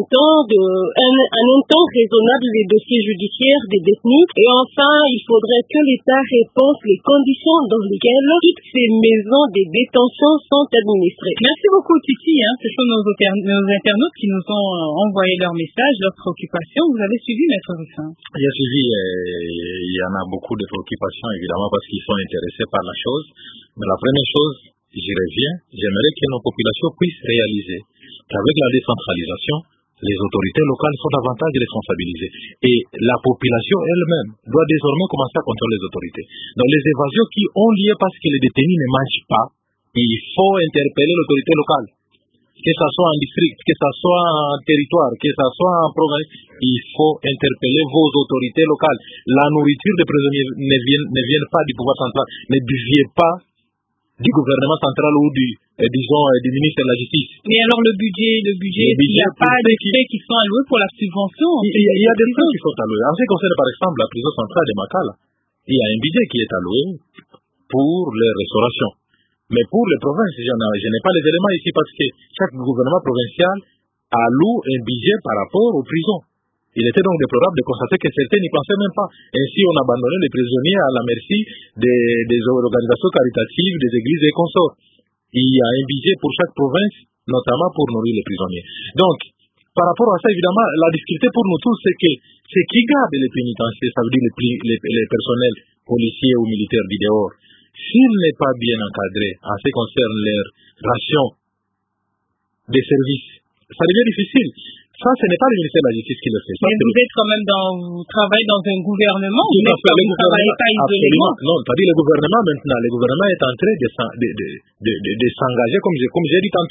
temps raisonnable les dossiers judiciaires des détenus et enfin, il faudrait que l'État réponse les conditions dans lesquelles toutes ces maisons de détention sont administrées. Merci beaucoup Titi, ce sont nos internautes qui nous ont envoyé leurs messages, leurs préoccupations. Vous avez suivi Maître Russin? J'ai suivi, il y en a beaucoup de préoccupations évidemment parce qu'ils sont intéressés par la chose, mais la première chose, j'y reviens, j'aimerais que nos populations puissent réaliser qu'avec la décentralisation, les autorités locales sont davantage responsabilisées. Et la population elle-même doit désormais commencer à contrôler les autorités. Donc les évasions qui ont lieu parce que les détenus ne mangent pas, il faut interpeller l'autorité locale. Que ce soit en district, que ce soit en territoire, que ce soit en province, il faut interpeller vos autorités locales. La nourriture des prisonniers ne vient pas du pouvoir central, ne vient pas du gouvernement central ou du ministre de la Justice. Mais alors le budget, il n'y a pas de frais qui sont alloués pour la subvention? Il y a des frais qui sont alloués. En ce qui concerne par exemple la prison centrale de Makala, il y a un budget qui est alloué pour les restaurations. Mais pour les provinces, je n'ai pas les éléments ici parce que chaque gouvernement provincial alloue un budget par rapport aux prisons. Il était donc déplorable de constater que certains n'y pensaient même pas. Ainsi, on abandonnait les prisonniers à la merci des organisations caritatives, des églises et consorts. Il y a un budget pour chaque province, notamment pour nourrir les prisonniers. Donc, par rapport à ça, évidemment, la difficulté pour nous tous, c'est que ce qui garde les pénitenciers, ça veut dire les personnels policiers ou militaires du dehors, s'il n'est pas bien encadré en ce qui concerne leurs rations des services, ça devient difficile. Ça, ce n'est pas le ministère de la Justice qui le fait. Mais vous êtes quand même vous travaillez dans un gouvernement, vous ne travaillez pas isolément. Non, c'est-à-dire le gouvernement maintenant, le gouvernement est en train de s'engager, comme j'ai dit tantôt,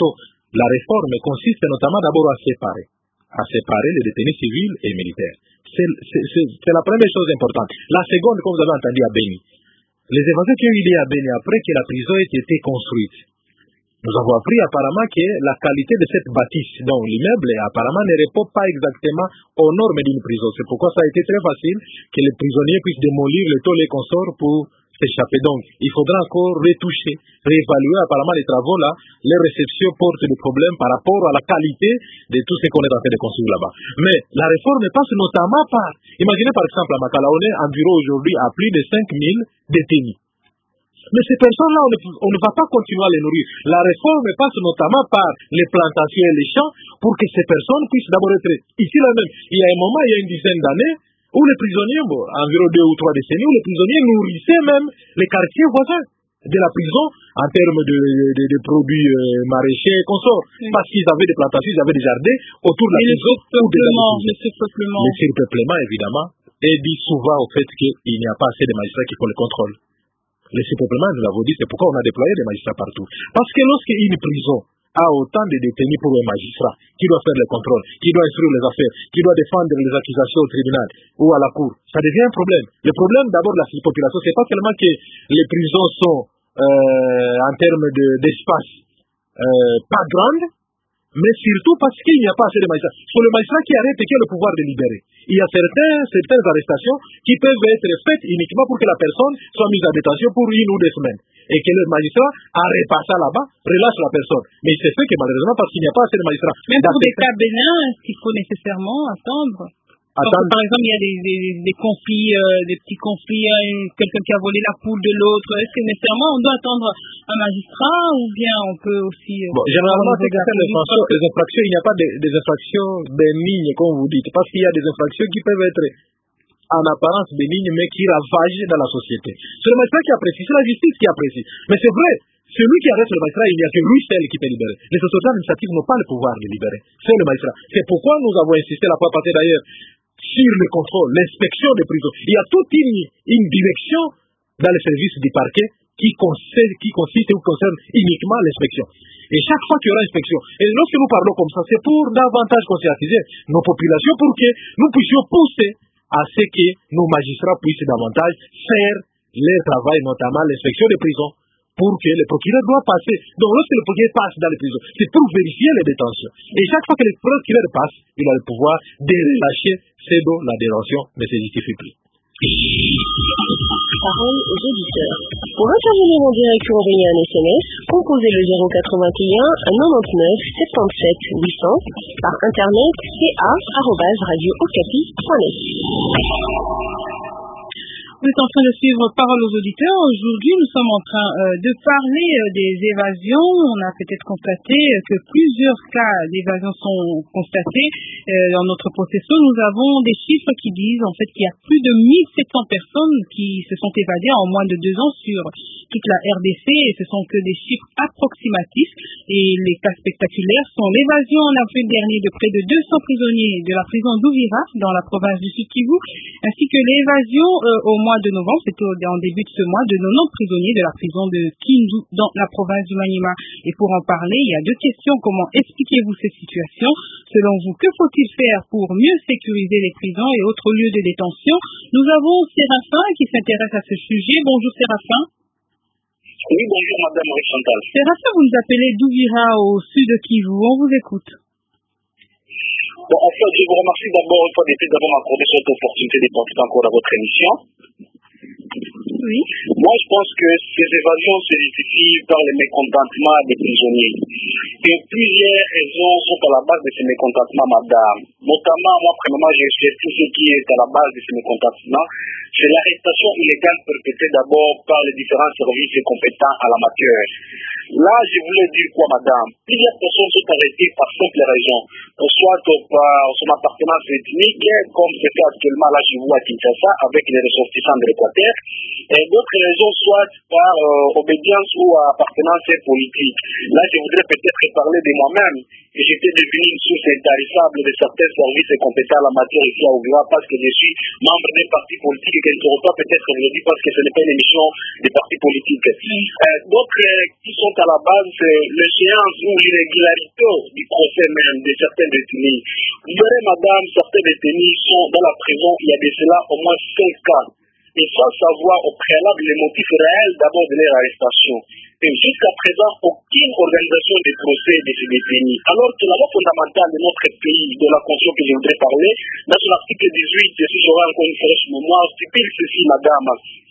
La réforme consiste notamment d'abord à séparer les détenus civils et militaires. C'est la première chose importante. La seconde, comme vous avez entendu à Beni, les événements qui ont eu lieu à Beni après que la prison ait été construite, nous avons appris apparemment que la qualité de cette bâtisse, donc l'immeuble, apparemment ne répond pas exactement aux normes d'une prison. C'est pourquoi ça a été très facile que les prisonniers puissent démolir le tôle et consorts pour s'échapper. Donc, il faudra encore retoucher, réévaluer apparemment les travaux là. Les réceptions portent des problèmes par rapport à la qualité de tout ce qu'on est en train de construire là-bas. Mais la réforme passe notamment par, imaginez par exemple à Makala, on est environ aujourd'hui à plus de 5000 détenus. Mais ces personnes-là, on ne va pas continuer à les nourrir. La réforme passe notamment par les plantations et les champs pour que ces personnes puissent d'abord être ici là même. Il y a un moment, il y a une dizaine d'années, où les prisonniers, environ 2 ou 3 décennies, où les prisonniers nourrissaient même les quartiers voisins de la prison en termes de produits maraîchers et consorts. Parce qu'ils avaient des plantations, ils avaient des jardins autour de la prison. Le surpeuplement, évidemment, est dit souvent au fait qu'il n'y a pas assez de magistrats qui font le contrôle. Le surpeuplement, nous l'avons dit, c'est pourquoi on a déployé des magistrats partout. Parce que lorsqu'une prison a autant de détenus pour un magistrat qui doit faire le contrôle, qui doit instruire les affaires, qui doit défendre les accusations au tribunal ou à la cour, ça devient un problème. Le problème d'abord de la surpopulation, c'est pas seulement que les prisons sont en termes d'espace pas grandes, mais surtout parce qu'il n'y a pas assez de magistrats. C'est le magistrat qui arrête et qui a le pouvoir de libérer. Il y a certaines arrestations qui peuvent être faites uniquement pour que la personne soit mise en détention pour 1 ou 2 semaines. Et que le magistrat, en repassant là-bas, relâche la personne. Mais c'est fait que malheureusement, parce qu'il n'y a pas assez de magistrats. Même pour des cas bénins, est-ce qu'il faut nécessairement attendre? Parce que, par exemple, il y a des conflits, des petits conflits, quelqu'un qui a volé la poule de l'autre. Est-ce que nécessairement on doit attendre un magistrat ou bien on peut aussi... généralement, c'est que les infractions, il n'y a pas des infractions bénignes, comme vous dites, parce qu'il y a des infractions qui peuvent être en apparence bénignes, mais qui ravagent dans la société. C'est le magistrat qui apprécie, c'est la justice qui apprécie. Mais c'est vrai, celui qui arrête le magistrat, il n'y a que lui seul qui peut libérer. Les autorités administratives n'ont pas le pouvoir de libérer. C'est le magistrat. C'est pourquoi nous avons insisté la fois passée d'ailleurs sur le contrôle, l'inspection des prisons. Il y a toute une direction dans les services du parquet qui consiste ou concerne uniquement l'inspection. Et chaque fois qu'il y aura inspection, et lorsque nous parlons comme ça, c'est pour davantage conscientiser nos populations pour que nous puissions pousser à ce que nos magistrats puissent davantage faire leur travail, notamment l'inspection des prisons, pour que le procureur doit passer. Donc lorsque le procureur passe dans les prisons, c'est pour vérifier les détentions. Et chaque fois que le procureur passe, il a le pouvoir de relâcher ceux dont la détention ne se justifie plus. Parole aux auditeurs. Pour intervenir en direct ou envoyer un SMS, composez le 081 99 77 800 par internet ca@radiookapi.net. Vous êtes en train de suivre Parole aux auditeurs. Aujourd'hui, nous sommes en train de parler des évasions. On a peut-être constaté que plusieurs cas d'évasion sont constatés dans notre processus. Nous avons des chiffres qui disent en fait qu'il y a plus de 1700 personnes qui se sont évadées en moins de 2 ans sur toute la RDC, et ce sont que des chiffres approximatifs. Et les cas spectaculaires sont l'évasion en avril dernier de près de 200 prisonniers de la prison d'Ouvira dans la province du Sud-Kivu, ainsi que l'évasion au mois de novembre, c'était en début de ce mois, de 90 prisonniers de la prison de Kindu dans la province du Maniema. Et pour en parler, il y a 2 questions. Comment expliquez-vous ces situations? Selon vous, que faut-il faire pour mieux sécuriser les prisons et autres lieux de détention? Nous avons Séraphin qui s'intéresse à ce sujet. Bonjour Séraphin. Oui, bonjour Madame Marie-Chantal. Séraphin, vous nous appelez d'Ouvira au sud de Kivu. On vous écoute. Bon, en fait, je vous remercie d'abord une fois de plus d'avoir accordé cette opportunité de participer encore à votre émission. Oui. Moi, je pense que ces évasions se justifient par le mécontentement des prisonniers. Et plusieurs raisons sont à la base de ces mécontentements, madame. Notamment, moi, premièrement, je sais tout ce qui est à la base de ces mécontentements. C'est l'arrestation illégale perpétrée d'abord par les différents services compétents à la matière. Là, je voulais dire quoi, madame? Plusieurs personnes sont arrêtées par simple raison, soit par son appartenance ethnique, comme c'est fait actuellement là chez vous à Kinshasa avec les ressortissants de l'Équateur, et d'autres raisons, soit par obédience ou appartenance politique. Là, je voudrais peut-être parler de moi-même. J'étais devenu une source intarissable de certains services et compétents en la matière ici à Uvira parce que je suis membre d'un parti politique et que je ne serai pas peut-être aujourd'hui parce que ce n'est pas une émission des partis politiques. D'autres qui sont à la base, c'est l'échéance ou l'irrégularité du procès même de certains détenus. Vous verrez, madame, certains détenus sont dans la prison il y a de cela au moins 5 ans. Et sans savoir au préalable les motifs réels d'abord de leur arrestation. Et jusqu'à présent, aucune organisation de procès de ces détenus. Alors que la loi fondamentale de notre pays, de la Constitution que je voudrais parler, dans son article 18, si j'aurai encore une fraîche mémoire, stipule ceci, madame.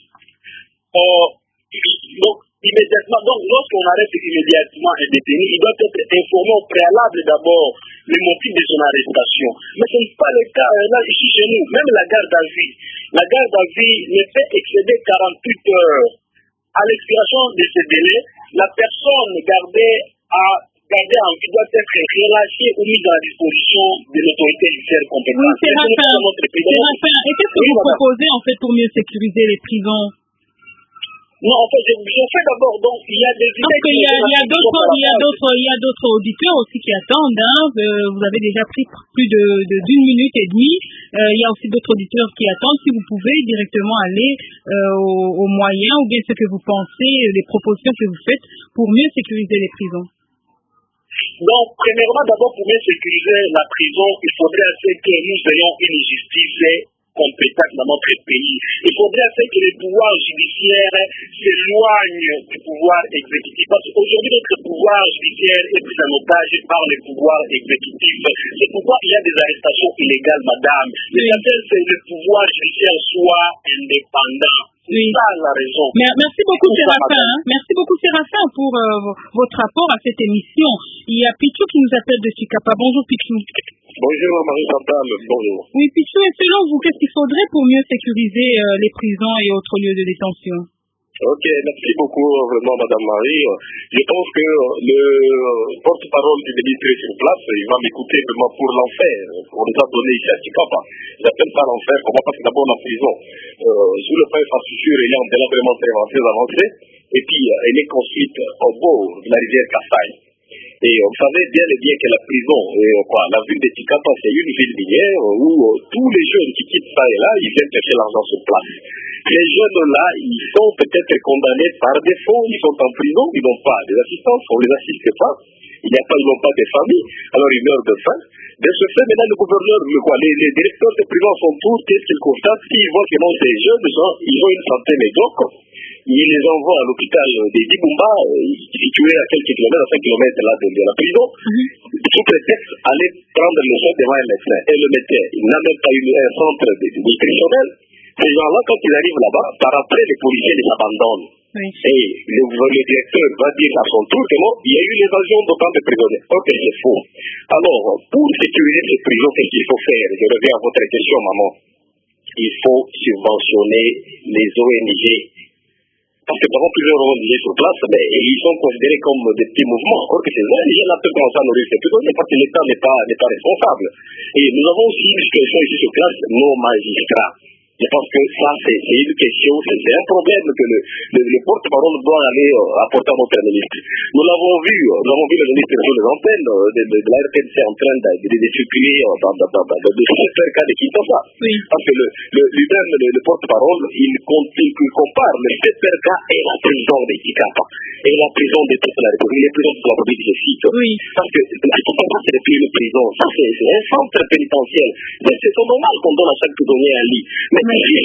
Donc, immédiatement, lorsqu'on arrête immédiatement un détenu, il doit être informé au préalable d'abord les motifs de son arrestation. Mais ce n'est pas le cas là, ici chez nous. Même la garde à vue. La garde à vue ne fait excéder 48 heures. À l'expiration de ce délai, la personne gardée en vue doit être relâchée ou mise à la disposition de l'autorité judiciaire compétente. Oui, Séraphin, et qu'est-ce que vous proposez en fait pour mieux sécuriser les prisons? Non, en fait, je fais d'abord, donc, il y a des idées. Parce qu'il y a d'autres auditeurs aussi qui attendent, hein. Vous avez déjà pris plus d'une minute et demie. Il y a aussi d'autres auditeurs qui attendent. Si vous pouvez directement aller aux moyens ou bien ce que vous pensez, les propositions que vous faites pour mieux sécuriser les prisons. Donc, premièrement, d'abord, pour mieux sécuriser la prison, il faudrait que nous ayons une justice compétente dans notre pays. Il faudrait que les pouvoirs judiciaires s'éloignent du pouvoir exécutif. Parce qu'aujourd'hui, notre pouvoir judiciaire est pris en otage par le pouvoir exécutif. C'est pourquoi il y a des arrestations illégales, madame. L'essentiel, c'est que le pouvoir judiciaire soit indépendant. Oui. C'est ça la raison. Merci beaucoup, Séraphin. Merci beaucoup, Séraphin, pour votre rapport à cette émission. Il y a Pichou qui nous appelle de Chikapa. Bonjour, Pichou. Bonjour, Marie-Chantal. Bonjour. Oui, Pichou, et selon vous, qu'est-ce qu'il faudrait pour mieux sécuriser les prisons et autres lieux de détention? Ok, merci beaucoup, vraiment, Madame Marie. Je pense que le porte-parole du ministre est sur place. Il va m'écouter vraiment pour l'enfer. On nous a donné ici à Chikapa. J'appelle ça l'enfer. Comment passer d'abord la prison. Sous le plan infrastructure, il y a un délabrement très avancé. Et puis, elle est construite au bord de la rivière Kassai. Et vous savez bien et bien que la prison, la ville de Chikapa, c'est une ville minière où tous les jeunes qui quittent ça et là, ils viennent chercher l'argent sur place. Ces jeunes-là, ils sont peut-être condamnés par défaut, ils sont en prison, ils n'ont pas des assistances, on ne les assiste pas, ils n'ont pas de famille, alors ils meurent de faim. De ce fait, maintenant, le gouverneur, les directeurs de prison sont tous, qu'est-ce qu'ils constatent? S'ils voient que ces jeunes gens, ils ont une santé médiocre, ils les envoient à l'hôpital de Dibumba, situé à quelques kilomètres, à 5 kilomètres là de la prison, sous prétexte aller prendre le soin devant un médecin. Et le médecin, il n'a même pas eu un centre nutritionnel. Ces gens-là, quand ils arrivent là-bas, par après, les policiers les abandonnent. Oui. Et le directeur va dire à son tour que non, il y a eu l'évasion d'autant de prisonniers. Ok, c'est faux. Alors, pour sécuriser ces prisons, qu'est-ce qu'il faut faire? Je reviens à votre question, maman. Il faut subventionner les ONG. Parce que nous avons plusieurs ONG sur place, mais ils sont considérés comme des petits mouvements. Encore que ces ONG n'ont pas commencé à nourrir ces prisonniers parce que l'État n'est pas responsable. Et nous avons aussi une situation ici sur place, nos magistrats. Je pense que ça, c'est une question, c'est un problème que le porte-parole doit aller apporter à notre ministre. Nous l'avons vu le ministre sur les antennes de la RTNC en train de circuler dans certains cas de Kinshasa. Oui. Parce que lui-même, le porte-parole, il compare le CPRK et la prison de Chikapa, et la prison de toute la République, les prisons de la République, je cite. Oui. Parce que la Chikapa, c'est plus une prison, ça c'est un centre pénitentiel. C'est normal qu'on donne à chaque prisonnier un lit. Mais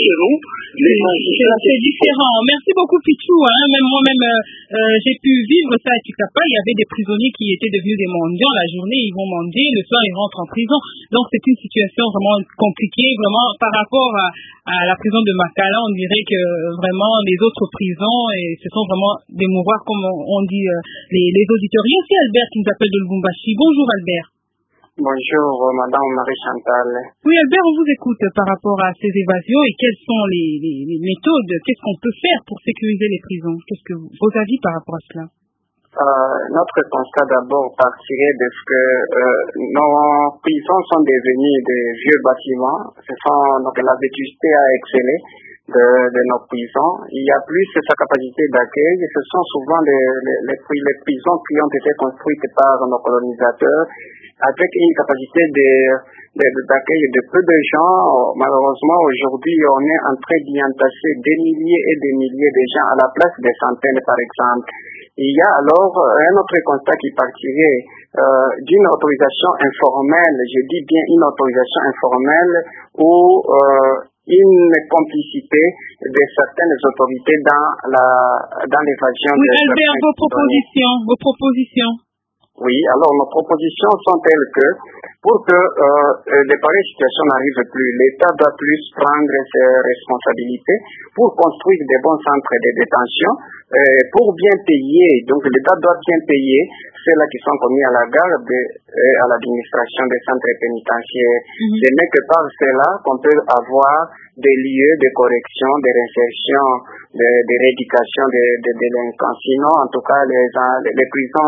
c'est différent. Merci beaucoup, Pichou. Même moi-même, j'ai pu vivre ça à Chikapa. Il y avait des prisonniers qui étaient devenus des mendiants. La journée, ils vont mendier. Le soir, ils rentrent en prison. Donc, c'est une situation vraiment compliquée. Vraiment, par rapport à la prison de Makala, on dirait que vraiment les autres prisons, et ce sont vraiment des mouroirs, comme on dit les auditeurs. Il y a aussi Albert qui nous appelle de Lubumbashi. Bonjour, Albert. Bonjour, Madame Marie-Chantal. Oui, Albert, on vous écoute par rapport à ces évasions et quelles sont les méthodes, qu'est-ce qu'on peut faire pour sécuriser les prisons? Qu'est-ce que vos avis par rapport à cela? Notre constat d'abord partirait de ce que nos prisons sont devenues des vieux bâtiments. Donc la vétusté a excellé. de nos prisons. Il y a plus sa capacité d'accueil. Ce sont souvent les prisons qui ont été construites par nos colonisateurs avec une capacité d'accueil de peu de gens. Malheureusement, aujourd'hui, on est en train d'y entasser des milliers et des milliers de gens à la place des centaines, par exemple. Il y a alors un autre constat qui partirait d'une autorisation informelle, je dis bien une autorisation informelle, ou une complicité de certaines autorités dans l'évasion de Albert, vos propositions. Oui, alors nos propositions sont telles que pour que de pareilles situations n'arrivent plus, l'État doit plus prendre ses responsabilités pour construire des bons centres de détention, pour bien payer. Donc l'État doit bien payer ceux-là qui sont commis à la garde et à l'administration des centres pénitentiaires. Ce n'est que par cela qu'on peut avoir des lieux de correction, de réinsertion, de rééducation des délinquants. Sinon, en tout cas, nos prisons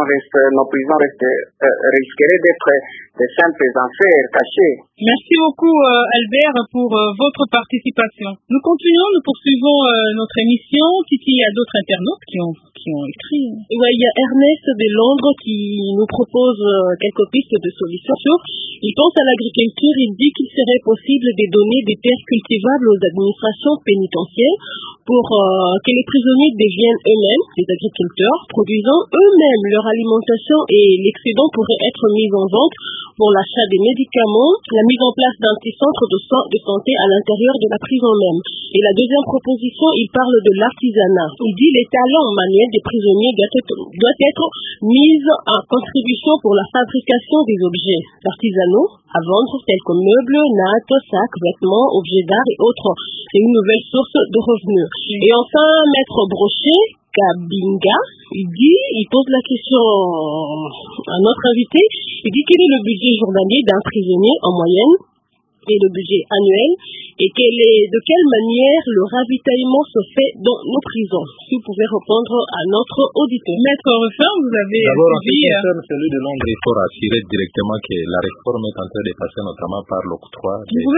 risqueraient d'être de simples enfers cachés. Merci beaucoup Albert pour votre participation. Nous poursuivons notre émission. Titi, il y a d'autres internautes qui ont écrit. Ouais, il y a Ernest de Londres qui nous propose quelques pistes de solutions. Il pense à l'agriculture. Il dit qu'il serait possible de donner des terres cultivables aux administrations pénitentiaires pour que les prisonniers deviennent eux-mêmes des agriculteurs, produisant eux-mêmes leur alimentation, et l'excédent pourrait être mis en vente pour l'achat des médicaments, la mise en place d'un petit centre de santé à l'intérieur de la prison même. Et la deuxième proposition, il parle de l'artisanat. Il dit les talents manuels des prisonniers doivent être mis en contribution pour la fabrication des objets artisanaux à vendre, tels que meubles, nattes, sacs, vêtements, objets d'art et autres. C'est une nouvelle source de revenus. Et enfin, Maître Brochet, Kabinga, il pose la question à notre invité. Il dit quel est le budget journalier d'un prisonnier en moyenne et le budget annuel, et de quelle manière le ravitaillement se fait dans nos prisons. Si vous pouvez répondre à notre auditeur. Maître Rufin, vous avez d'abord, en ce qui concerne celui de Londres, il faut rassurer directement que la réforme est en train de passer notamment par l'octroi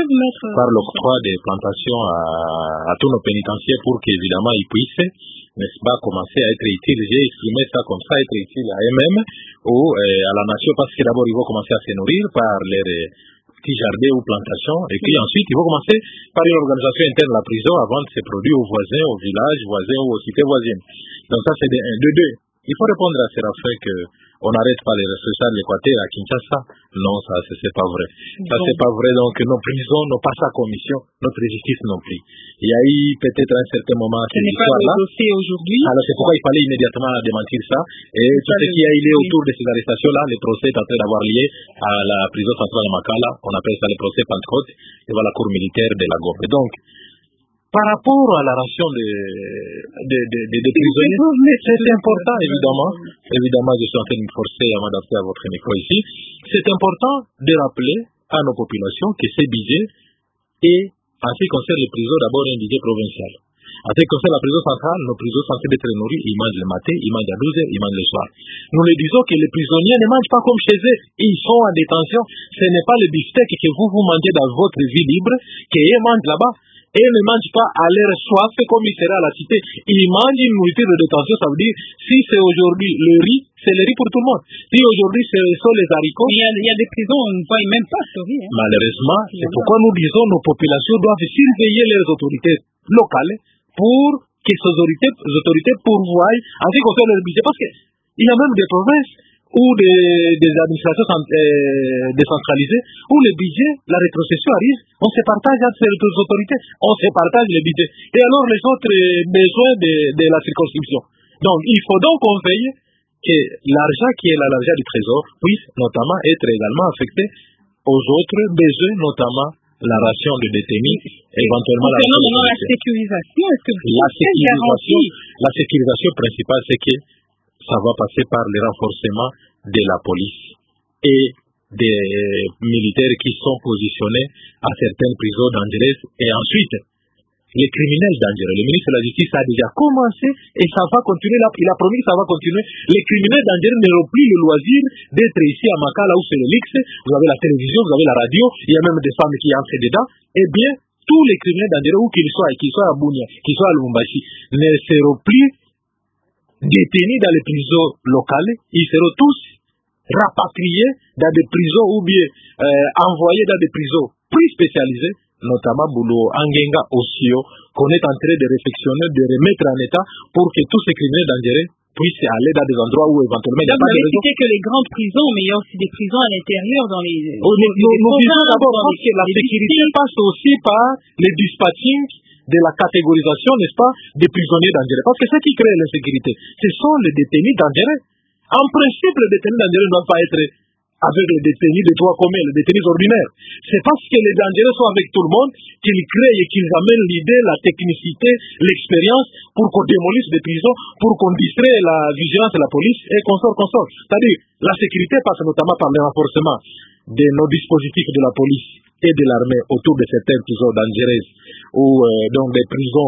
des plantations à tous nos pénitentiaires pour qu'évidemment ils puissent, n'est-ce pas, commencer à être utiles. J'ai exprimé ça comme ça, être utile à eux-mêmes ou à la nation, parce que d'abord ils vont commencer à se nourrir par les petits jardins ou plantations, et puis ensuite ils vont commencer par une organisation interne de la prison à vendre ces produits aux voisins, aux villages voisins ou aux cités voisines. Donc ça c'est de 1. De 2, il faut répondre à Séraphin qu'on n'arrête pas les ressources de l'Équateur à Kinshasa. Non, ça c'est pas vrai. Ça c'est pas vrai. Donc nos prisons n'ont pas sa commission, notre justice non plus. Il y a eu peut-être à un certain moment cette histoire-là. Alors c'est pourquoi il fallait immédiatement démentir ça. Et tout ce qui a eu autour de ces arrestations-là, le procès est en train d'avoir lié à la prison centrale de Makala. On appelle ça le procès Pentecôte devant la cour militaire de la Gobe. Donc, par rapport à la ration des prisonniers, c'est important, évidemment. Évidemment, je suis en train de me forcer à m'adapter à votre micro ici. C'est important de rappeler à nos populations que ces budgets est, en ce qui concerne les prisons, d'abord un budget provincial. En ce qui concerne la prison centrale, nos prisons sont censés être nourris, ils mangent le matin, ils mangent à 12h, ils mangent le soir. Nous les disons que les prisonniers ne mangent pas comme chez eux, ils sont en détention. Ce n'est pas le beefsteak que vous mangez dans votre vie libre, qu'ils mangent là-bas. Et ne mangent pas à leur soif comme il serait à la cité. Ils mangent une nourriture de détention, ça veut dire, si c'est aujourd'hui le riz, c'est le riz pour tout le monde. Si aujourd'hui ce sont les haricots. Il y a des prisons où on ne voit même pas ce riz. Malheureusement, c'est pourquoi nous disons que nos populations doivent surveiller leurs autorités locales pour que ces autorités pourvoient en ce qui concerne leur budget. Parce qu'il y a même des provinces ou des administrations décentralisées où le budget, la rétrocession arrive, on se partage entre les autorités, on se partage le budget. Et alors les autres besoins de la circonscription. Donc il faut donc qu'on veille que l'argent qui est l'argent du trésor puisse notamment être également affecté aux autres besoins, notamment la ration de détenus, éventuellement la sécurisation. Est-ce que la sécurisation principale, c'est que ça va passer par le renforcement de la police et des militaires qui sont positionnés à certaines prisons dangereuses. Et ensuite, les criminels dangereux. Le ministre de la Justice a déjà commencé et ça va continuer. Il a promis que ça va continuer. Les criminels dangereux n'auront plus le loisir d'être ici à Makala où c'est le luxe. Vous avez la télévision, vous avez la radio, il y a même des femmes qui entrent dedans. Eh bien, tous les criminels dangereux, où qu'ils soient à Bunia, qu'ils soient à Lubumbashi, ne seront plus détenus dans les prisons locales, ils seront tous rapatriés dans des prisons ou bien envoyés dans des prisons plus spécialisées, notamment Boulou Angenga Osio, qu'on est en train de réflexionner, de remettre en état pour que tous ces criminels dangereux puissent aller dans des endroits où éventuellement il n'y a pas de raison. Vous avez cité que les grandes prisons, mais il y a aussi des prisons à l'intérieur dans les... Nous disons d'abord que la sécurité passe aussi par le dispatching de la catégorisation, n'est-ce pas, des prisonniers dangereux. Parce que ce qui crée l'insécurité, ce sont les détenus dangereux. En principe, les détenus dangereux ne doivent pas être avec les détenus de droit commun, les détenus ordinaires. C'est parce que les dangereux sont avec tout le monde qu'ils créent et qu'ils amènent l'idée, la technicité, l'expérience pour qu'on démolisse des prisons, pour qu'on distrait la vigilance de la police et qu'on sort. C'est-à-dire, la sécurité passe notamment par le renforcement de nos dispositifs de la police et de l'armée autour de certaines prisons dangereuses ou donc des prisons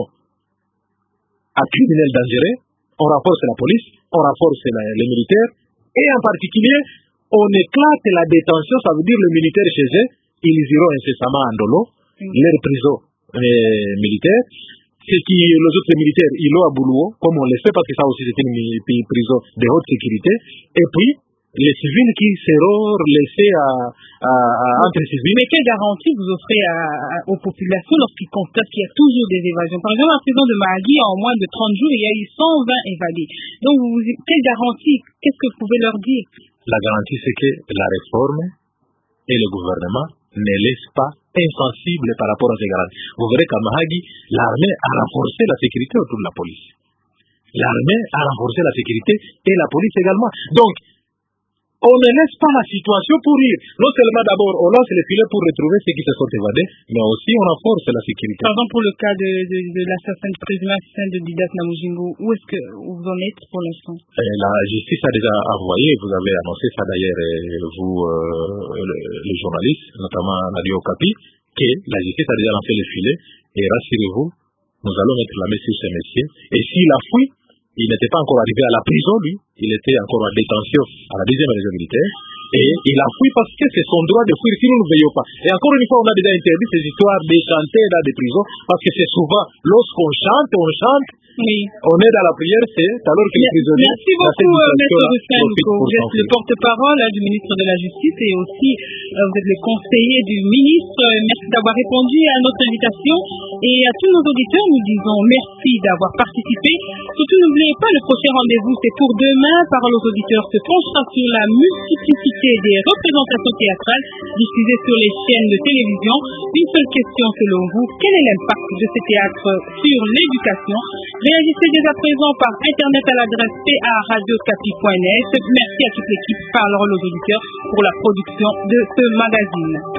à criminels dangereux. On renforce la police, on renforce les militaires et en particulier on éclate la détention, ça veut dire les militaires chez eux, ils iront incessamment en dolo, leurs prisons militaires. C'est qui les autres militaires, ils l'ont à Boulouo, comme on le fait, parce que ça aussi c'est une prison de haute sécurité. Et puis, les civils qui seront laissés entre civils. Mais quelle garantie vous offrez aux populations lorsqu'ils constatent qu'il y a toujours des évasions? Par exemple, la prison de Mahagi, en moins de 30 jours, il y a eu 120 évadés. Donc, quelle garantie? Qu'est-ce que vous pouvez leur dire? La garantie, c'est que la réforme et le gouvernement ne laissent pas insensibles par rapport à ces garanties. Vous verrez qu'à Mahagi, l'armée a renforcé la sécurité autour de la police. L'armée a renforcé la sécurité et la police également. Donc, on ne laisse pas la situation pourrir. Non seulement d'abord, on lance les filets pour retrouver ceux qui se sont évadés, mais aussi on renforce la sécurité. Par exemple, pour le cas de l'assassin, du présumé assassin de Didas Namujimbo, où est-ce que vous en êtes pour l'instant? La justice a déjà envoyé, vous avez annoncé ça d'ailleurs, vous, les journalistes, notamment Radio Okapi, que la justice a déjà lancé les filets, et rassurez-vous, nous allons mettre la main sur ces messieurs, et s'il a fui, il n'était pas encore arrivé à la prison, lui. Il était encore en détention à la 2e région militaire. Et il a fui parce que c'est son droit de fuir si nous ne veillons pas. Et encore une fois, on a déjà interdit ces histoires de chanter dans des prisons parce que c'est souvent, lorsqu'on chante, oui. On est dans la prière, c'est alors que les prisonniers... Merci beaucoup, Maître Hussein. Vous êtes le porte-parole du ministre de la Justice et aussi vous êtes le conseiller du ministre. Merci d'avoir répondu à notre invitation. Et à tous nos auditeurs, nous disons merci d'avoir participé. Surtout, n'oubliez pas, le prochain rendez-vous, c'est pour demain. Parole aux auditeurs se penchera sur la multiplicité des représentations théâtrales diffusées sur les chaînes de télévision. Une seule question selon vous, quel est l'impact de ces théâtres sur l'éducation? Réagissez dès à présent par internet à l'adresse pa.radiocapi.net. Merci à toute l'équipe Parole aux auditeurs pour la production de ce magazine.